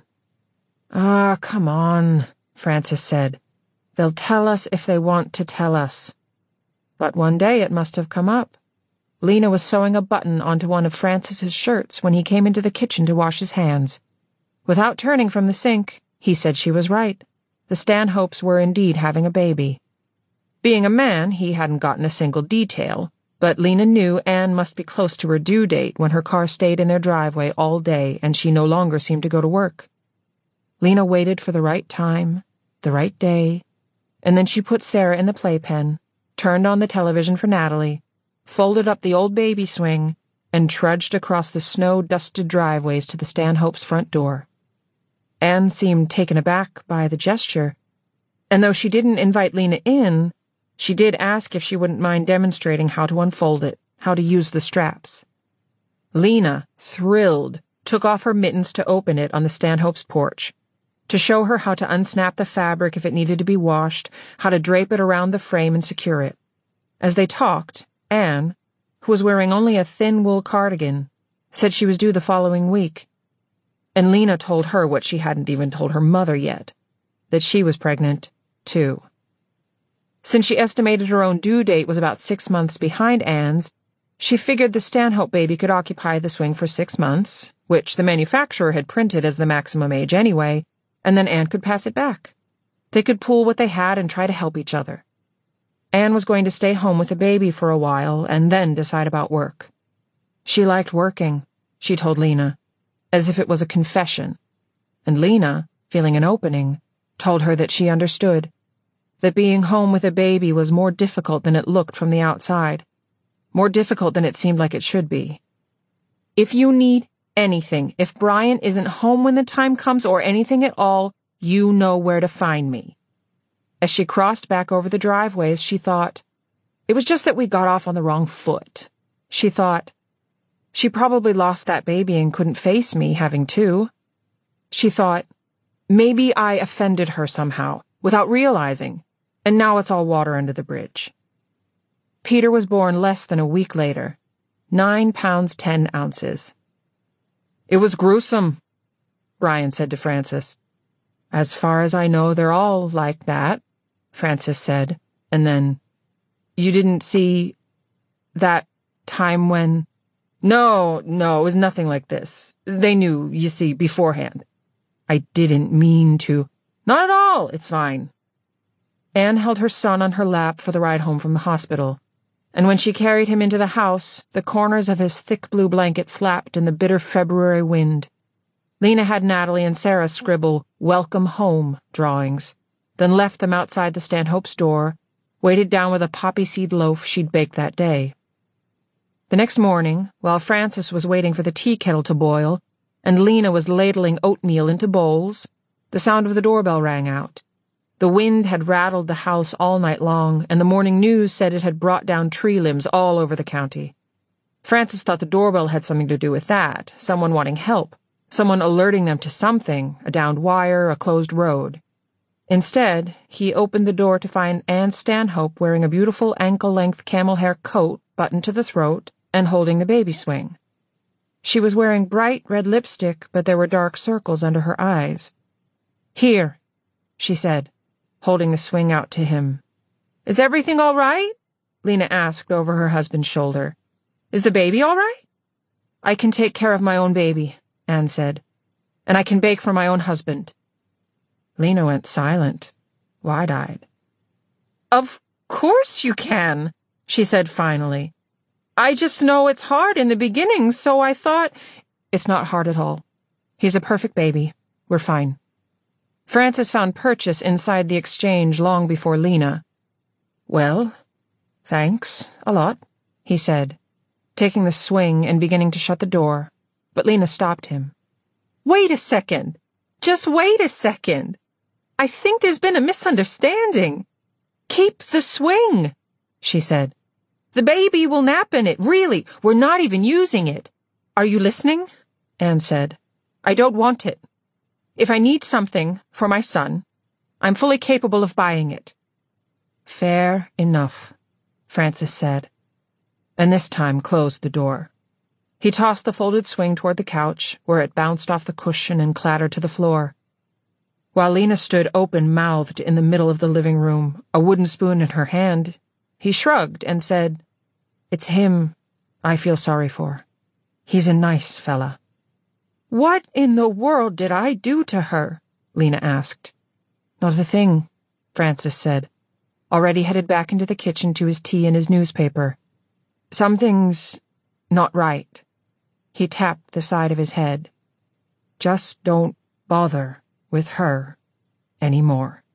"Ah, come on," Frances said. "They'll tell us if they want to tell us." But one day it must have come up. Lena was sewing a button onto one of Frances's shirts when he came into the kitchen to wash his hands. Without turning from the sink, he said she was right. The Stanhopes were indeed having a baby. Being a man, he hadn't gotten a single detail, but Lena knew Anne must be close to her due date when her car stayed in their driveway all day and she no longer seemed to go to work. Lena waited for the right time, the right day, and then she put Sarah in the playpen, turned on the television for Natalie, folded up the old baby swing, and trudged across the snow-dusted driveways to the Stanhopes' front door. Anne seemed taken aback by the gesture, and though she didn't invite Lena in, she did ask if she wouldn't mind demonstrating how to unfold it, how to use the straps. Lena, thrilled, took off her mittens to open it on the Stanhopes' porch, to show her how to unsnap the fabric if it needed to be washed, how to drape it around the frame and secure it. As they talked, Anne, who was wearing only a thin wool cardigan, said she was due the following week. And Lena told her what she hadn't even told her mother yet, that she was pregnant, too. Since she estimated her own due date was about 6 months behind Anne's, she figured the Stanhope baby could occupy the swing for 6 months, which the manufacturer had printed as the maximum age anyway, and then Anne could pass it back. They could pool what they had and try to help each other. Anne was going to stay home with the baby for a while and then decide about work. She liked working, she told Lena, as if it was a confession, and Lena, feeling an opening, told her that she understood, that being home with a baby was more difficult than it looked from the outside, more difficult than it seemed like it should be. If you need anything, if Brian isn't home when the time comes or anything at all, you know where to find me." As she crossed back over the driveways, she thought, "It was just that we got off on the wrong foot." She thought, "She probably lost that baby and couldn't face me having two." She thought, "Maybe I offended her somehow, without realizing, and now it's all water under the bridge." Peter was born less than a week later, 9 pounds 10 ounces. "It was gruesome," Brian said to Frances. "As far as I know, they're all like that," Frances said, and then, "You didn't see that time when—" No, it was nothing like this. They knew, you see, beforehand." "I didn't mean to—" "Not at all, it's fine." Anne held her son on her lap for the ride home from the hospital, and when she carried him into the house, the corners of his thick blue blanket flapped in the bitter February wind. Lena had Natalie and Sarah scribble "Welcome Home" drawings, then left them outside the Stanhope's door, weighted down with a poppy seed loaf she'd baked that day. The next morning, while Frances was waiting for the tea kettle to boil, and Lena was ladling oatmeal into bowls, the sound of the doorbell rang out. The wind had rattled the house all night long, and the morning news said it had brought down tree limbs all over the county. Frances thought the doorbell had something to do with that, someone wanting help, someone alerting them to something, a downed wire, a closed road. Instead, he opened the door to find Anne Stanhope wearing a beautiful ankle-length camel-hair coat buttoned to the throat and holding the baby swing. She was wearing bright red lipstick, but there were dark circles under her eyes. "Here," she said, holding the swing out to him. "Is everything all right?" Lena asked over her husband's shoulder. "Is the baby all right?" "I can take care of my own baby," Anne said, "and I can bake for my own husband." Lena went silent, wide-eyed. "Of course you can," she said finally. "I just know it's hard in the beginning, so I thought—" "It's not hard at all. He's a perfect baby. We're fine." Frances found Purchase inside the exchange long before Lena. "Well, thanks a lot," he said, taking the swing and beginning to shut the door, but Lena stopped him. "Wait a second. Just wait a second. I think there's been a misunderstanding. Keep the swing," she said. "The baby will nap in it, really. We're not even using it." "Are you listening?" Anne said. "I don't want it. If I need something for my son, I'm fully capable of buying it." "Fair enough," Frances said, and this time closed the door. He tossed the folded swing toward the couch, where it bounced off the cushion and clattered to the floor. While Lena stood open-mouthed in the middle of the living room, a wooden spoon in her hand, he shrugged and said, "It's him I feel sorry for. He's a nice fella." "What in the world did I do to her?" Lena asked. "Not a thing," Frances said, already headed back into the kitchen to his tea and his newspaper. "Something's not right." He tapped the side of his head. "Just don't bother with her anymore."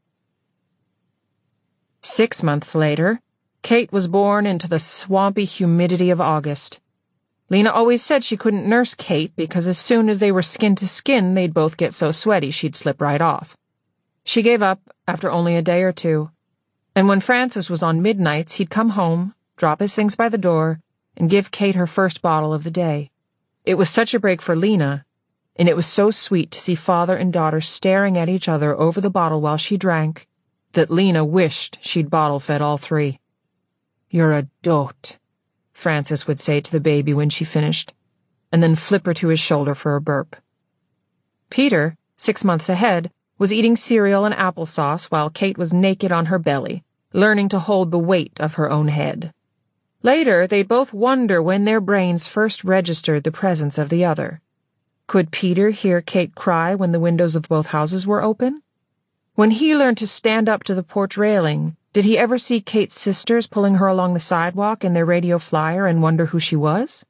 6 months later, Kate was born into the swampy humidity of August. Lena always said she couldn't nurse Kate because as soon as they were skin to skin, they'd both get so sweaty she'd slip right off. She gave up after only a day or two, and when Frances was on midnights, he'd come home, drop his things by the door, and give Kate her first bottle of the day. It was such a break for Lena, and it was so sweet to see father and daughter staring at each other over the bottle while she drank, that Lena wished she'd bottle-fed all three. "You're a dote," Frances would say to the baby when she finished, and then flip her to his shoulder for a burp. Peter, 6 months ahead, was eating cereal and applesauce while Kate was naked on her belly, learning to hold the weight of her own head. Later, they'd both wonder when their brains first registered the presence of the other. Could Peter hear Kate cry when the windows of both houses were open? When he learned to stand up to the porch railing, did he ever see Kate's sisters pulling her along the sidewalk in their radio flyer and wonder who she was?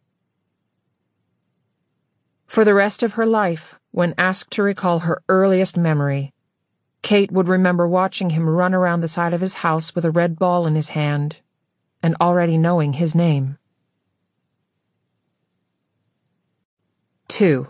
For the rest of her life, when asked to recall her earliest memory, Kate would remember watching him run around the side of his house with a red ball in his hand, and already knowing his name. 2.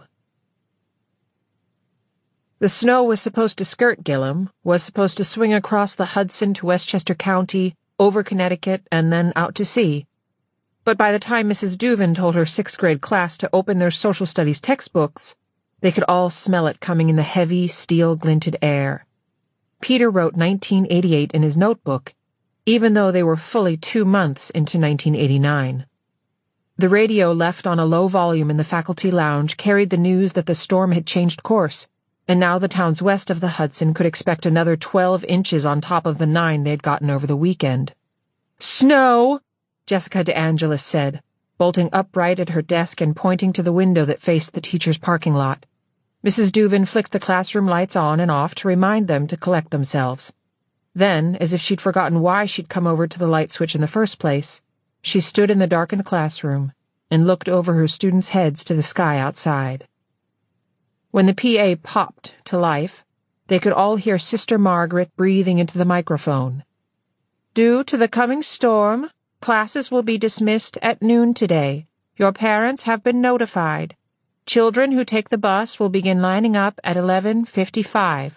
The snow was supposed to skirt Gilham, was supposed to swing across the Hudson to Westchester County, over Connecticut, and then out to sea. But by the time Mrs. Duvin told her 6th grade class to open their social studies textbooks, they could all smell it coming in the heavy, steel-glinted air. Peter wrote 1988 in his notebook, even though they were fully 2 months into 1989. The radio left on a low volume in the faculty lounge carried the news that the storm had changed course, and now the towns west of the Hudson could expect another 12 inches on top of the 9 they'd gotten over the weekend. "Snow!" Jessica De Angelis said, bolting upright at her desk and pointing to the window that faced the teacher's parking lot. Mrs. Duvin flicked the classroom lights on and off to remind them to collect themselves. Then, as if she'd forgotten why she'd come over to the light switch in the first place, she stood in the darkened classroom and looked over her students' heads to the sky outside. When the PA popped to life, they could all hear Sister Margaret breathing into the microphone. "Due to the coming storm, classes will be dismissed at noon today. Your parents have been notified. Children who take the bus will begin lining up at 11:55.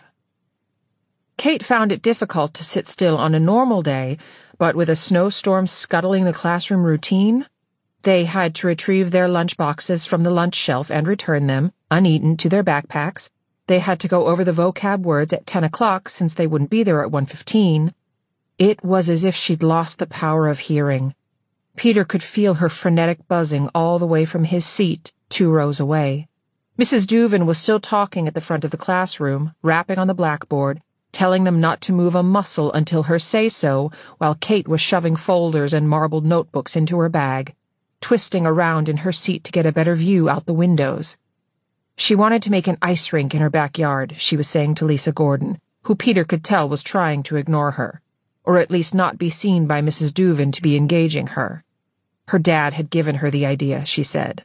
Kate found it difficult to sit still on a normal day, but with a snowstorm scuttling the classroom routine, they had to retrieve their lunch boxes from the lunch shelf and return them, uneaten, to their backpacks. They had to go over the vocab words at 10 o'clock since they wouldn't be there at 1:15. It was as if she'd lost the power of hearing. Peter could feel her frenetic buzzing all the way from his seat 2 rows away. Mrs. Duvin was still talking at the front of the classroom, rapping on the blackboard, telling them not to move a muscle until her say-so, while Kate was shoving folders and marbled notebooks into her bag, twisting around in her seat to get a better view out the windows. She wanted to make an ice rink in her backyard, she was saying to Lisa Gordon, who Peter could tell was trying to ignore her, or at least not be seen by Mrs. Duvin to be engaging her. Her dad had given her the idea, she said.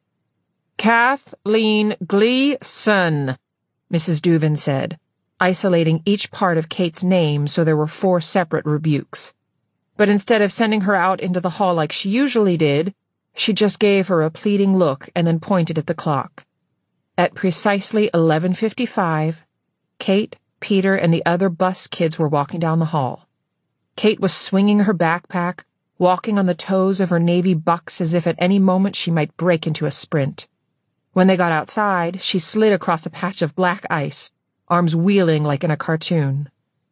"Kathleen Gleason," Mrs. Duvin said, isolating each part of Kate's name so there were 4 separate rebukes. But instead of sending her out into the hall like she usually did, she just gave her a pleading look and then pointed at the clock. At precisely 11:55, Kate, Peter, and the other bus kids were walking down the hall. Kate was swinging her backpack, walking on the toes of her navy bucks as if at any moment she might break into a sprint. When they got outside, she slid across a patch of black ice, arms wheeling like in a cartoon.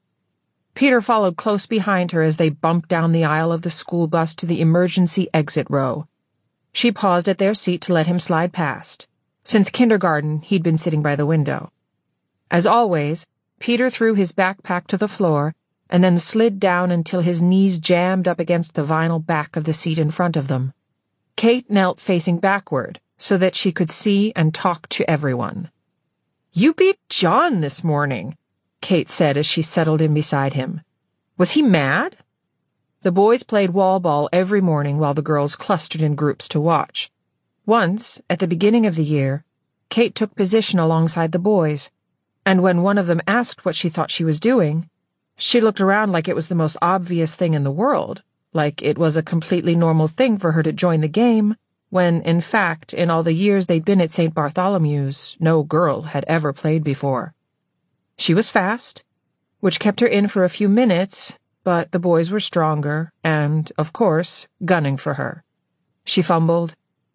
Peter followed close behind her as they bumped down the aisle of the school bus to the emergency exit row. She paused at their seat to let him slide past. Since kindergarten, he'd been sitting by the window. As always, Peter threw his backpack to the floor and then slid down until his knees jammed up against the vinyl back of the seat in front of them. Kate knelt facing backward so that she could see and talk to everyone. "You beat John this morning," Kate said as she settled in beside him. "Was he mad?" The boys played wall ball every morning while the girls clustered in groups to watch. Once, at the beginning of the year, Kate took position alongside the boys, and when one of them asked what she thought she was doing, she looked around like it was the most obvious thing in the world, like it was a completely normal thing for her to join the game, when, in fact, in all the years they'd been at St. Bartholomew's, no girl had ever played before. She was fast, which kept her in for a few minutes, but the boys were stronger and, of course, gunning for her. She fumbled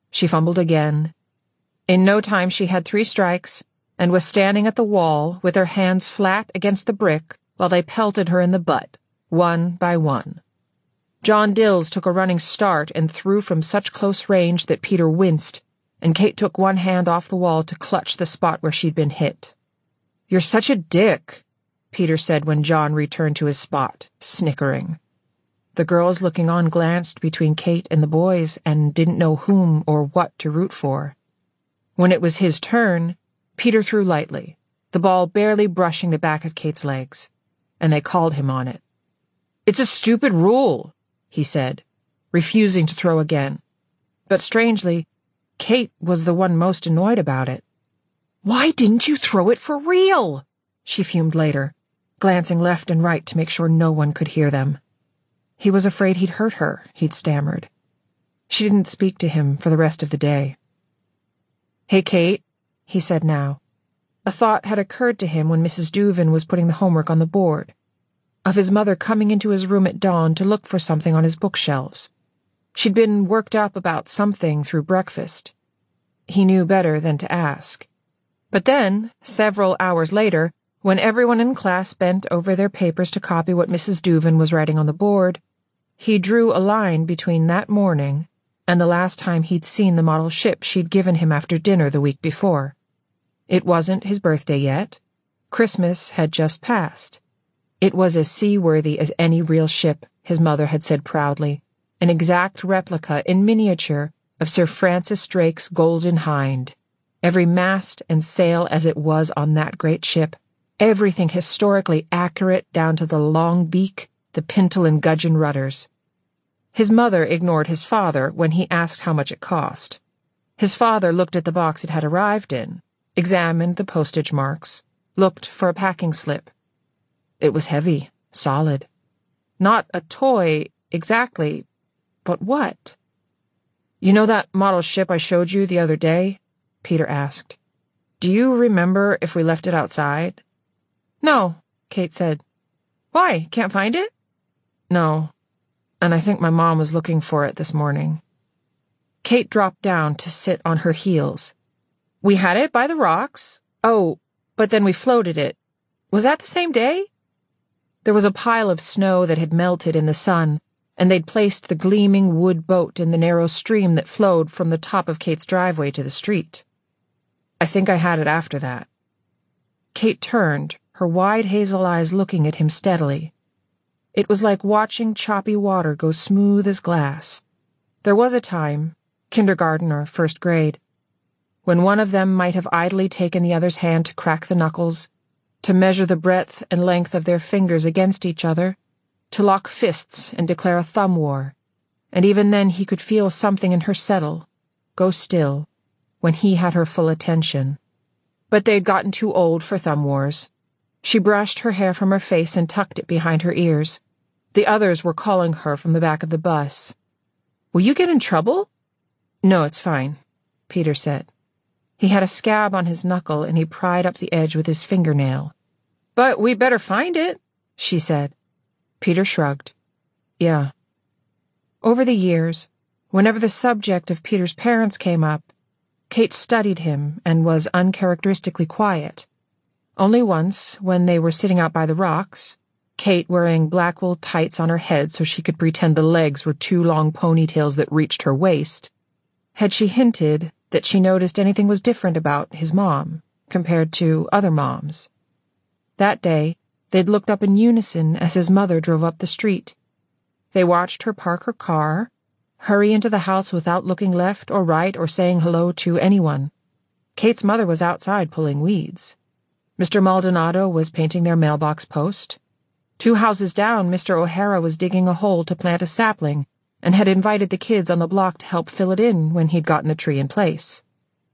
again. In no time she had 3 strikes and was standing at the wall with her hands flat against the brick while they pelted her in the butt, one by one. John Dills took a running start and threw from such close range that Peter winced, and Kate took one hand off the wall to clutch the spot where she'd been hit. "You're such a dick," Peter said when John returned to his spot, snickering. The girls looking on glanced between Kate and the boys and didn't know whom or what to root for. When it was his turn, Peter threw lightly, the ball barely brushing the back of Kate's legs, and they called him on it. "It's a stupid rule," he said, refusing to throw again. But strangely, Kate was the one most annoyed about it. "Why didn't you throw it for real?" she fumed later, glancing left and right to make sure no one could hear them. He was afraid he'd hurt her, he'd stammered. She didn't speak to him for the rest of the day. "Hey, Kate," he said now. A thought had occurred to him when Mrs. Duvin was putting the homework on the board, of his mother coming into his room at dawn to look for something on his bookshelves. She'd been worked up about something through breakfast. He knew better than to ask. But then, several hours later, when everyone in class bent over their papers to copy what Mrs. Duvin was writing on the board, he drew a line between that morning and the last time he'd seen the model ship she'd given him after dinner the week before. It wasn't his birthday yet. Christmas had just passed. It was as seaworthy as any real ship, his mother had said proudly, an exact replica in miniature of Sir Francis Drake's Golden Hind, every mast and sail as it was on that great ship, everything historically accurate down to the long beak, the pintle and gudgeon rudders. His mother ignored his father when he asked how much it cost. His father looked at the box it had arrived in, examined the postage marks, looked for a packing slip. It was heavy, solid. Not a toy, exactly, but what? "You know that model ship I showed you the other day?" Peter asked. "Do you remember if we left it outside?" "No," Kate said. "Why, can't find it?" "No, and I think my mom was looking for it this morning." Kate dropped down to sit on her heels. "We had it by the rocks. Oh, but then we floated it. Was that the same day?" There was a pile of snow that had melted in the sun, and they'd placed the gleaming wood boat in the narrow stream that flowed from the top of Kate's driveway to the street. "I think I had it after that." Kate turned, her wide hazel eyes looking at him steadily. It was like watching choppy water go smooth as glass. There was a time, kindergarten or first grade, when one of them might have idly taken the other's hand to crack the knuckles, to measure the breadth and length of their fingers against each other, to lock fists and declare a thumb war, and even then he could feel something in her settle, go still, when he had her full attention. But they'd gotten too old for thumb wars. She brushed her hair from her face and tucked it behind her ears. The others were calling her from the back of the bus. "Will you get in trouble?" "No, it's fine," Peter said. He had a scab on his knuckle and he pried up the edge with his fingernail. "But we better find it," she said. Peter shrugged. "Yeah." Over the years, whenever the subject of Peter's parents came up, Kate studied him and was uncharacteristically quiet. Only once, when they were sitting out by the rocks, Kate wearing black wool tights on her head so she could pretend the legs were two long ponytails that reached her waist, had she hinted that she noticed anything was different about his mom compared to other moms. That day, they'd looked up in unison as his mother drove up the street. They watched her park her car, hurry into the house without looking left or right or saying hello to anyone. Kate's mother was outside pulling weeds. Mr. Maldonado was painting their mailbox post. 2 houses down, Mr. O'Hara was digging a hole to plant a sapling and had invited the kids on the block to help fill it in when he'd gotten the tree in place.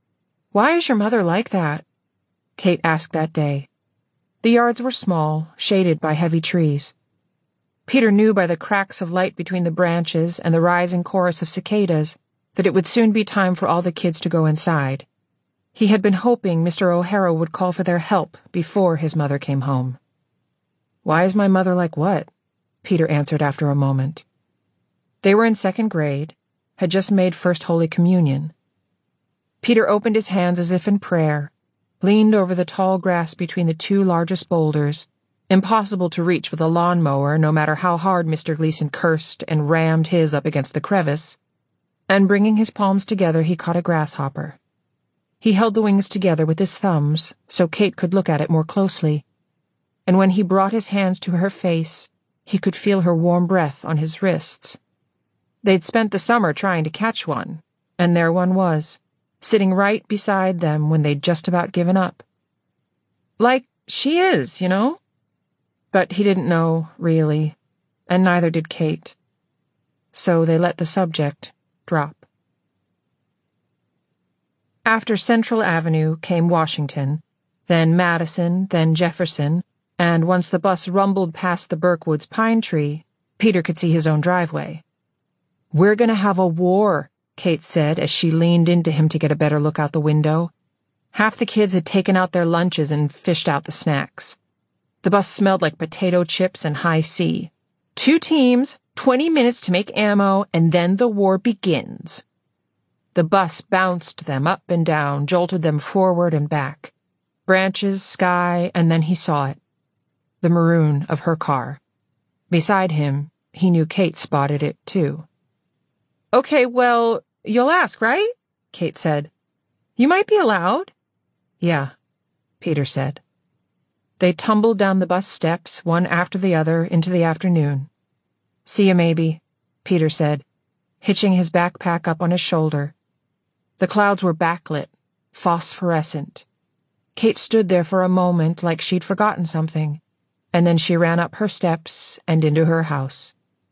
"Why is your mother like that?" Kate asked that day. The yards were small, shaded by heavy trees. Peter knew by the cracks of light between the branches and the rising chorus of cicadas that it would soon be time for all the kids to go inside. He had been hoping Mr. O'Hara would call for their help before his mother came home. "Why is my mother like what?" Peter answered after a moment. They were in 2nd grade, had just made First Holy Communion. Peter opened his hands as if in prayer, leaned over the tall grass between the 2 largest boulders, impossible to reach with a lawnmower no matter how hard Mr. Gleason cursed and rammed his up against the crevice, and bringing his palms together he caught a grasshopper. He held the wings together with his thumbs so Kate could look at it more closely, and when he brought his hands to her face, he could feel her warm breath on his wrists. They'd spent the summer trying to catch one, and there one was, sitting right beside them when they'd just about given up. "Like she is, you know?" But he didn't know, really, and neither did Kate. So they let the subject drop. After Central Avenue came Washington, then Madison, then Jefferson, and once the bus rumbled past the Berkwoods pine tree, Peter could see his own driveway. "We're going to have a war," Kate said as she leaned into him to get a better look out the window. Half the kids had taken out their lunches and fished out the snacks. The bus smelled like potato chips and high C. 2 teams, 20 minutes to make ammo, and then the war begins. The bus bounced them up and down, jolted them forward and back. Branches, sky, and then he saw it. The maroon of her car. Beside him, he knew Kate spotted it, too. "Okay, well, you'll ask, right?" Kate said. "You might be allowed." "Yeah," Peter said. They tumbled down the bus steps, one after the other, into the afternoon. "See you, maybe," Peter said, hitching his backpack up on his shoulder. The clouds were backlit, phosphorescent. Kate stood there for a moment like she'd forgotten something, and then she ran up her steps and into her house.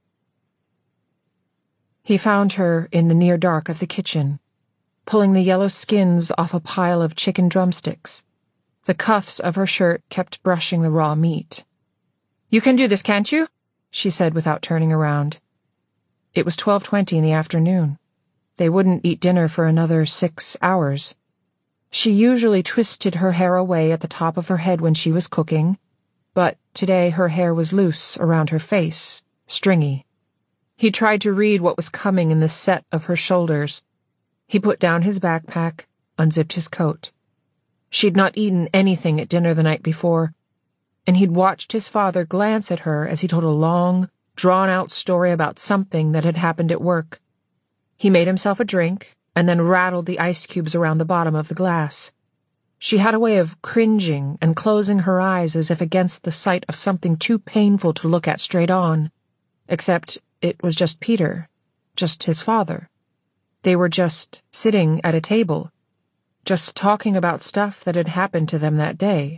He found her in the near dark of the kitchen, pulling the yellow skins off a pile of chicken drumsticks. The cuffs of her shirt kept brushing the raw meat. "You can do this, can't you?" she said without turning around. It was 12:20 in the afternoon. They wouldn't eat dinner for another 6 hours. She usually twisted her hair away at the top of her head when she was cooking, but today her hair was loose around her face, stringy. He tried to read what was coming in the set of her shoulders. He put down his backpack, unzipped his coat. She'd not eaten anything at dinner the night before, and he'd watched his father glance at her as he told a long, drawn-out story about something that had happened at work. He made himself a drink, and then rattled the ice cubes around the bottom of the glass. She had a way of cringing and closing her eyes as if against the sight of something too painful to look at straight on, except it was just Peter, just his father. They were just sitting at a table, just talking about stuff that had happened to them that day.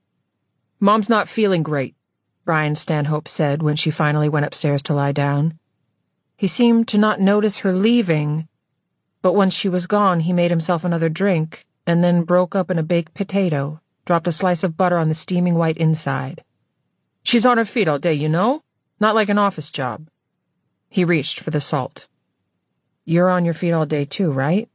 "Mom's not feeling great," Brian Stanhope said when she finally went upstairs to lie down. He seemed to not notice her leaving, but once she was gone he made himself another drink and then broke open a baked potato, dropped a slice of butter on the steaming white inside. "She's on her feet all day, you know? Not like an office job." He reached for the salt. "You're on your feet all day too, right?"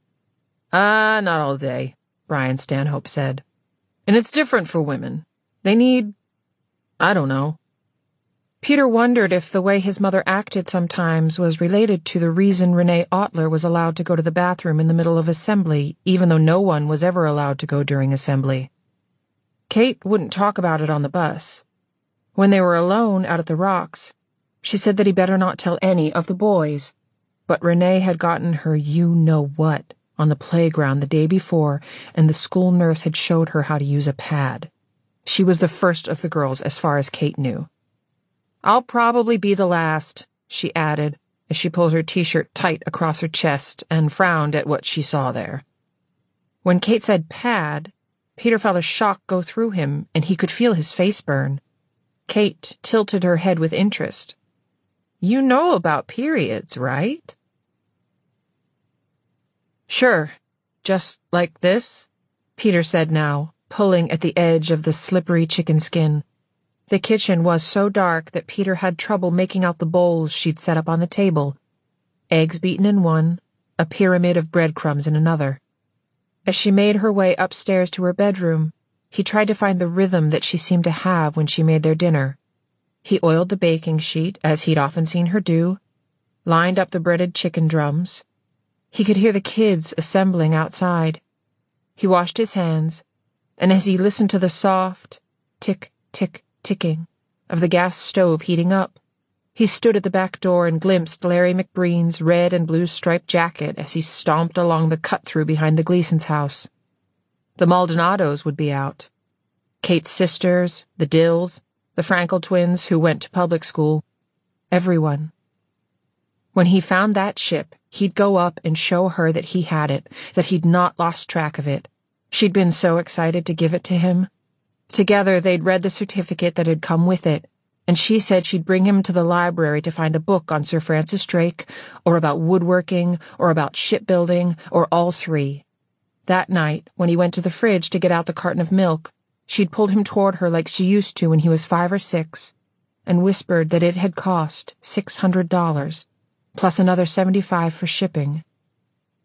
Not all day," Brian Stanhope said. "And it's different for women. They need, I don't know." Peter wondered if the way his mother acted sometimes was related to the reason Renee Ottler was allowed to go to the bathroom in the middle of assembly, even though no one was ever allowed to go during assembly. Kate wouldn't talk about it on the bus. When they were alone out at the rocks, she said that he better not tell any of the boys, but Renee had gotten her you-know-what on the playground the day before, and the school nurse had showed her how to use a pad. She was the first of the girls as far as Kate knew. "I'll probably be the last," she added, as she pulled her t-shirt tight across her chest and frowned at what she saw there. When Kate said pad, Peter felt a shock go through him, and he could feel his face burn. Kate tilted her head with interest. "You know about periods, right?" "Sure, just like this," Peter said now, pulling at the edge of the slippery chicken skin. The kitchen was so dark that Peter had trouble making out the bowls she'd set up on the table. Eggs beaten in one, a pyramid of breadcrumbs in another. As she made her way upstairs to her bedroom, he tried to find the rhythm that she seemed to have when she made their dinner. He oiled the baking sheet, as he'd often seen her do, lined up the breaded chicken drums. He could hear the kids assembling outside. He washed his hands, and as he listened to the soft tick, tick, ticking of the gas stove heating up, he stood at the back door and glimpsed Larry McBreen's red and blue striped jacket as he stomped along the cut-through behind the Gleason's house. The Maldonados would be out. Kate's sisters, the Dills, the Frankel twins who went to public school. Everyone. When he found that ship, he'd go up and show her that he had it, that he'd not lost track of it. She'd been so excited to give it to him. Together they'd read the certificate that had come with it, and she said she'd bring him to the library to find a book on Sir Francis Drake, or about woodworking, or about shipbuilding, or all three. That night, when he went to the fridge to get out the carton of milk, she'd pulled him toward her like she used to when he was 5 or 6, and whispered that it had cost $600, plus another $75 for shipping.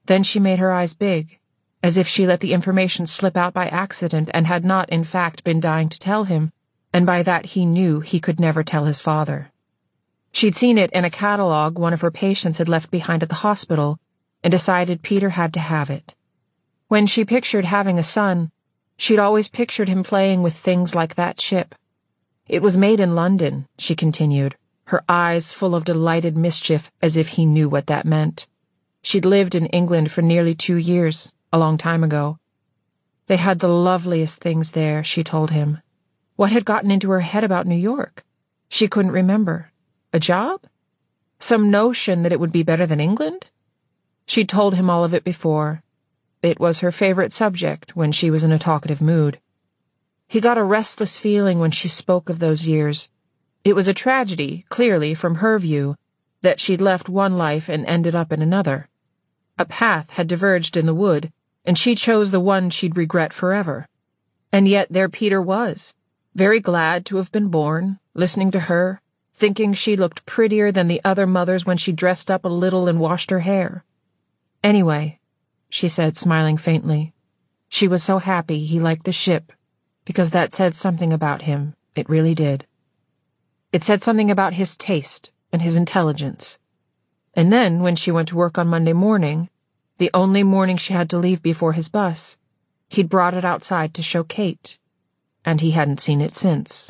Then she made her eyes big, as if she let the information slip out by accident and had not, in fact, been dying to tell him, and by that he knew he could never tell his father. She'd seen it in a catalogue one of her patients had left behind at the hospital, and decided Peter had to have it. When she pictured having a son, she'd always pictured him playing with things like that ship. It was made in London, she continued, her eyes full of delighted mischief as if he knew what that meant. She'd lived in England for nearly 2 years, a long time ago. They had the loveliest things there, she told him. What had gotten into her head about New York? She couldn't remember. A job? Some notion that it would be better than England? She'd told him all of it before. It was her favorite subject when she was in a talkative mood. He got a restless feeling when she spoke of those years. It was a tragedy, clearly, from her view, that she'd left one life and ended up in another. A path had diverged in the wood, and she chose the one she'd regret forever. And yet there Peter was, very glad to have been born, listening to her, thinking she looked prettier than the other mothers when she dressed up a little and washed her hair. Anyway, she said, smiling faintly, she was so happy he liked the ship, because that said something about him, it really did. It said something about his taste and his intelligence. And then, when she went to work on Monday morning, the only morning she had to leave before his bus, he'd brought it outside to show Kate, and he hadn't seen it since.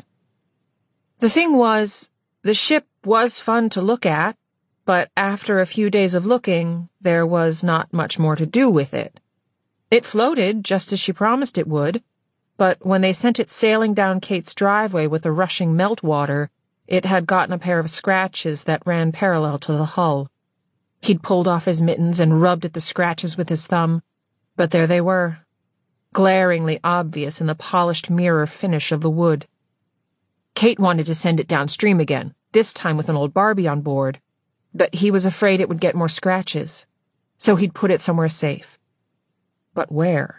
The thing was, the ship was fun to look at, but after a few days of looking, there was not much more to do with it. It floated just as she promised it would, but when they sent it sailing down Kate's driveway with the rushing meltwater, it had gotten a pair of scratches that ran parallel to the hull. He'd pulled off his mittens and rubbed at the scratches with his thumb, but there they were, glaringly obvious in the polished mirror finish of the wood. Kate wanted to send it downstream again, this time with an old Barbie on board, but he was afraid it would get more scratches, so he'd put it somewhere safe. But where?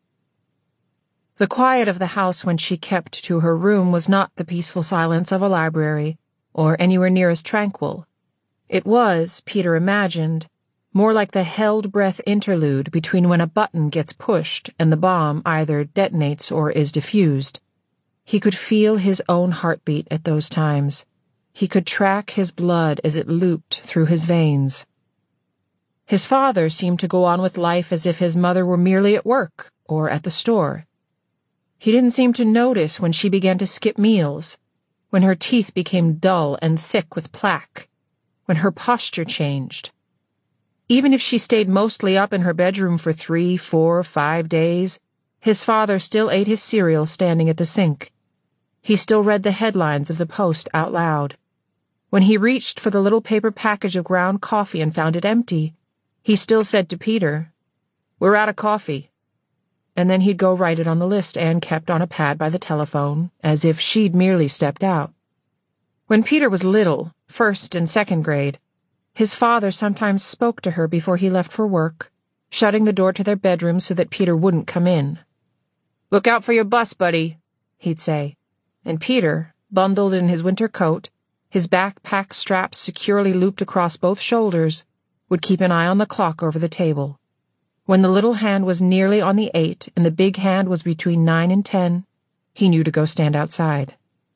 The quiet of the house when she kept to her room was not the peaceful silence of a library, or anywhere near as tranquil. It was, Peter imagined, more like the held-breath interlude between when a button gets pushed and the bomb either detonates or is diffused. He could feel his own heartbeat at those times. He could track his blood as it looped through his veins. His father seemed to go on with life as if his mother were merely at work or at the store. He didn't seem to notice when she began to skip meals, when her teeth became dull and thick with plaque, when her posture changed. Even if she stayed mostly up in her bedroom for 3, 4, 5 days, his father still ate his cereal standing at the sink. He still read the headlines of the Post out loud. When he reached for the little paper package of ground coffee and found it empty, he still said to Peter, "We're out of coffee." And then he'd go write it on the list Anne kept on a pad by the telephone, as if she'd merely stepped out. When Peter was little, 1st and 2nd grade, his father sometimes spoke to her before he left for work, shutting the door to their bedroom so that Peter wouldn't come in. "Look out for your bus, buddy," he'd say, and Peter, bundled in his winter coat, his backpack straps securely looped across both shoulders, would keep an eye on the clock over the table. When the little hand was nearly on the 8 and the big hand was between 9 and 10, he knew to go stand outside.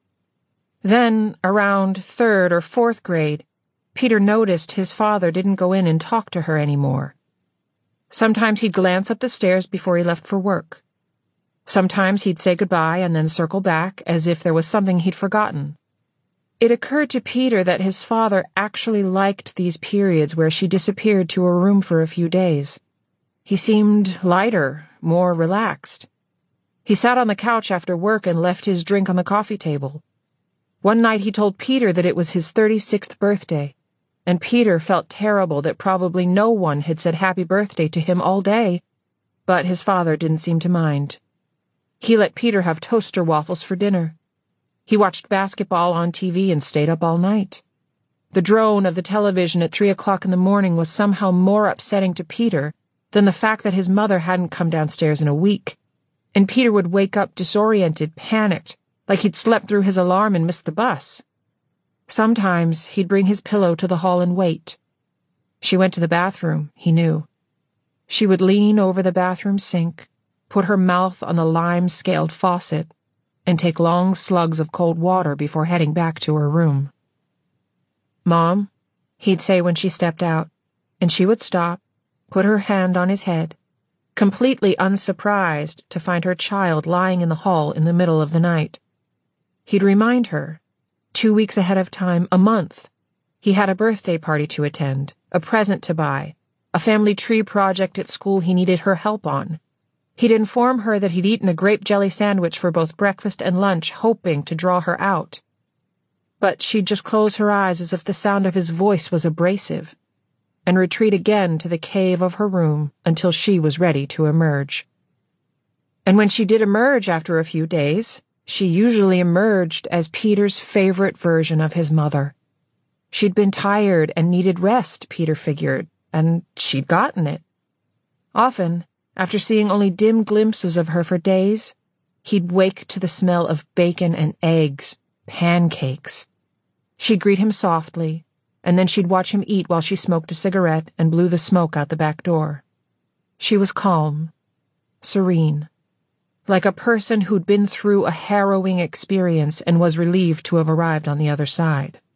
Then, around 3rd or 4th grade, Peter noticed his father didn't go in and talk to her anymore. Sometimes he'd glance up the stairs before he left for work. Sometimes he'd say goodbye and then circle back as if there was something he'd forgotten. It occurred to Peter that his father actually liked these periods where she disappeared to her room for a few days. He seemed lighter, more relaxed. He sat on the couch after work and left his drink on the coffee table. One night he told Peter that it was his 36th birthday, and Peter felt terrible that probably no one had said happy birthday to him all day, but his father didn't seem to mind. He let Peter have toaster waffles for dinner. He watched basketball on TV and stayed up all night. The drone of the television at 3 o'clock in the morning was somehow more upsetting to Peter than the fact that his mother hadn't come downstairs in a week, and Peter would wake up disoriented, panicked, like he'd slept through his alarm and missed the bus. Sometimes he'd bring his pillow to the hall and wait. She went to the bathroom, he knew. She would lean over the bathroom sink, put her mouth on the lime-scaled faucet, and take long slugs of cold water before heading back to her room. "Mom," he'd say when she stepped out, and she would stop, put her hand on his head, completely unsurprised to find her child lying in the hall in the middle of the night. He'd remind her, 2 weeks ahead of time, a month. He had a birthday party to attend, a present to buy, a family tree project at school he needed her help on. He'd inform her that he'd eaten a grape jelly sandwich for both breakfast and lunch, hoping to draw her out. But she'd just close her eyes as if the sound of his voice was abrasive, and retreat again to the cave of her room until she was ready to emerge. And when she did emerge after a few days, she usually emerged as Peter's favorite version of his mother. She'd been tired and needed rest, Peter figured, and she'd gotten it. Often, after seeing only dim glimpses of her for days, he'd wake to the smell of bacon and eggs, pancakes. She'd greet him softly, and then she'd watch him eat while she smoked a cigarette and blew the smoke out the back door. She was calm, serene, like a person who'd been through a harrowing experience and was relieved to have arrived on the other side.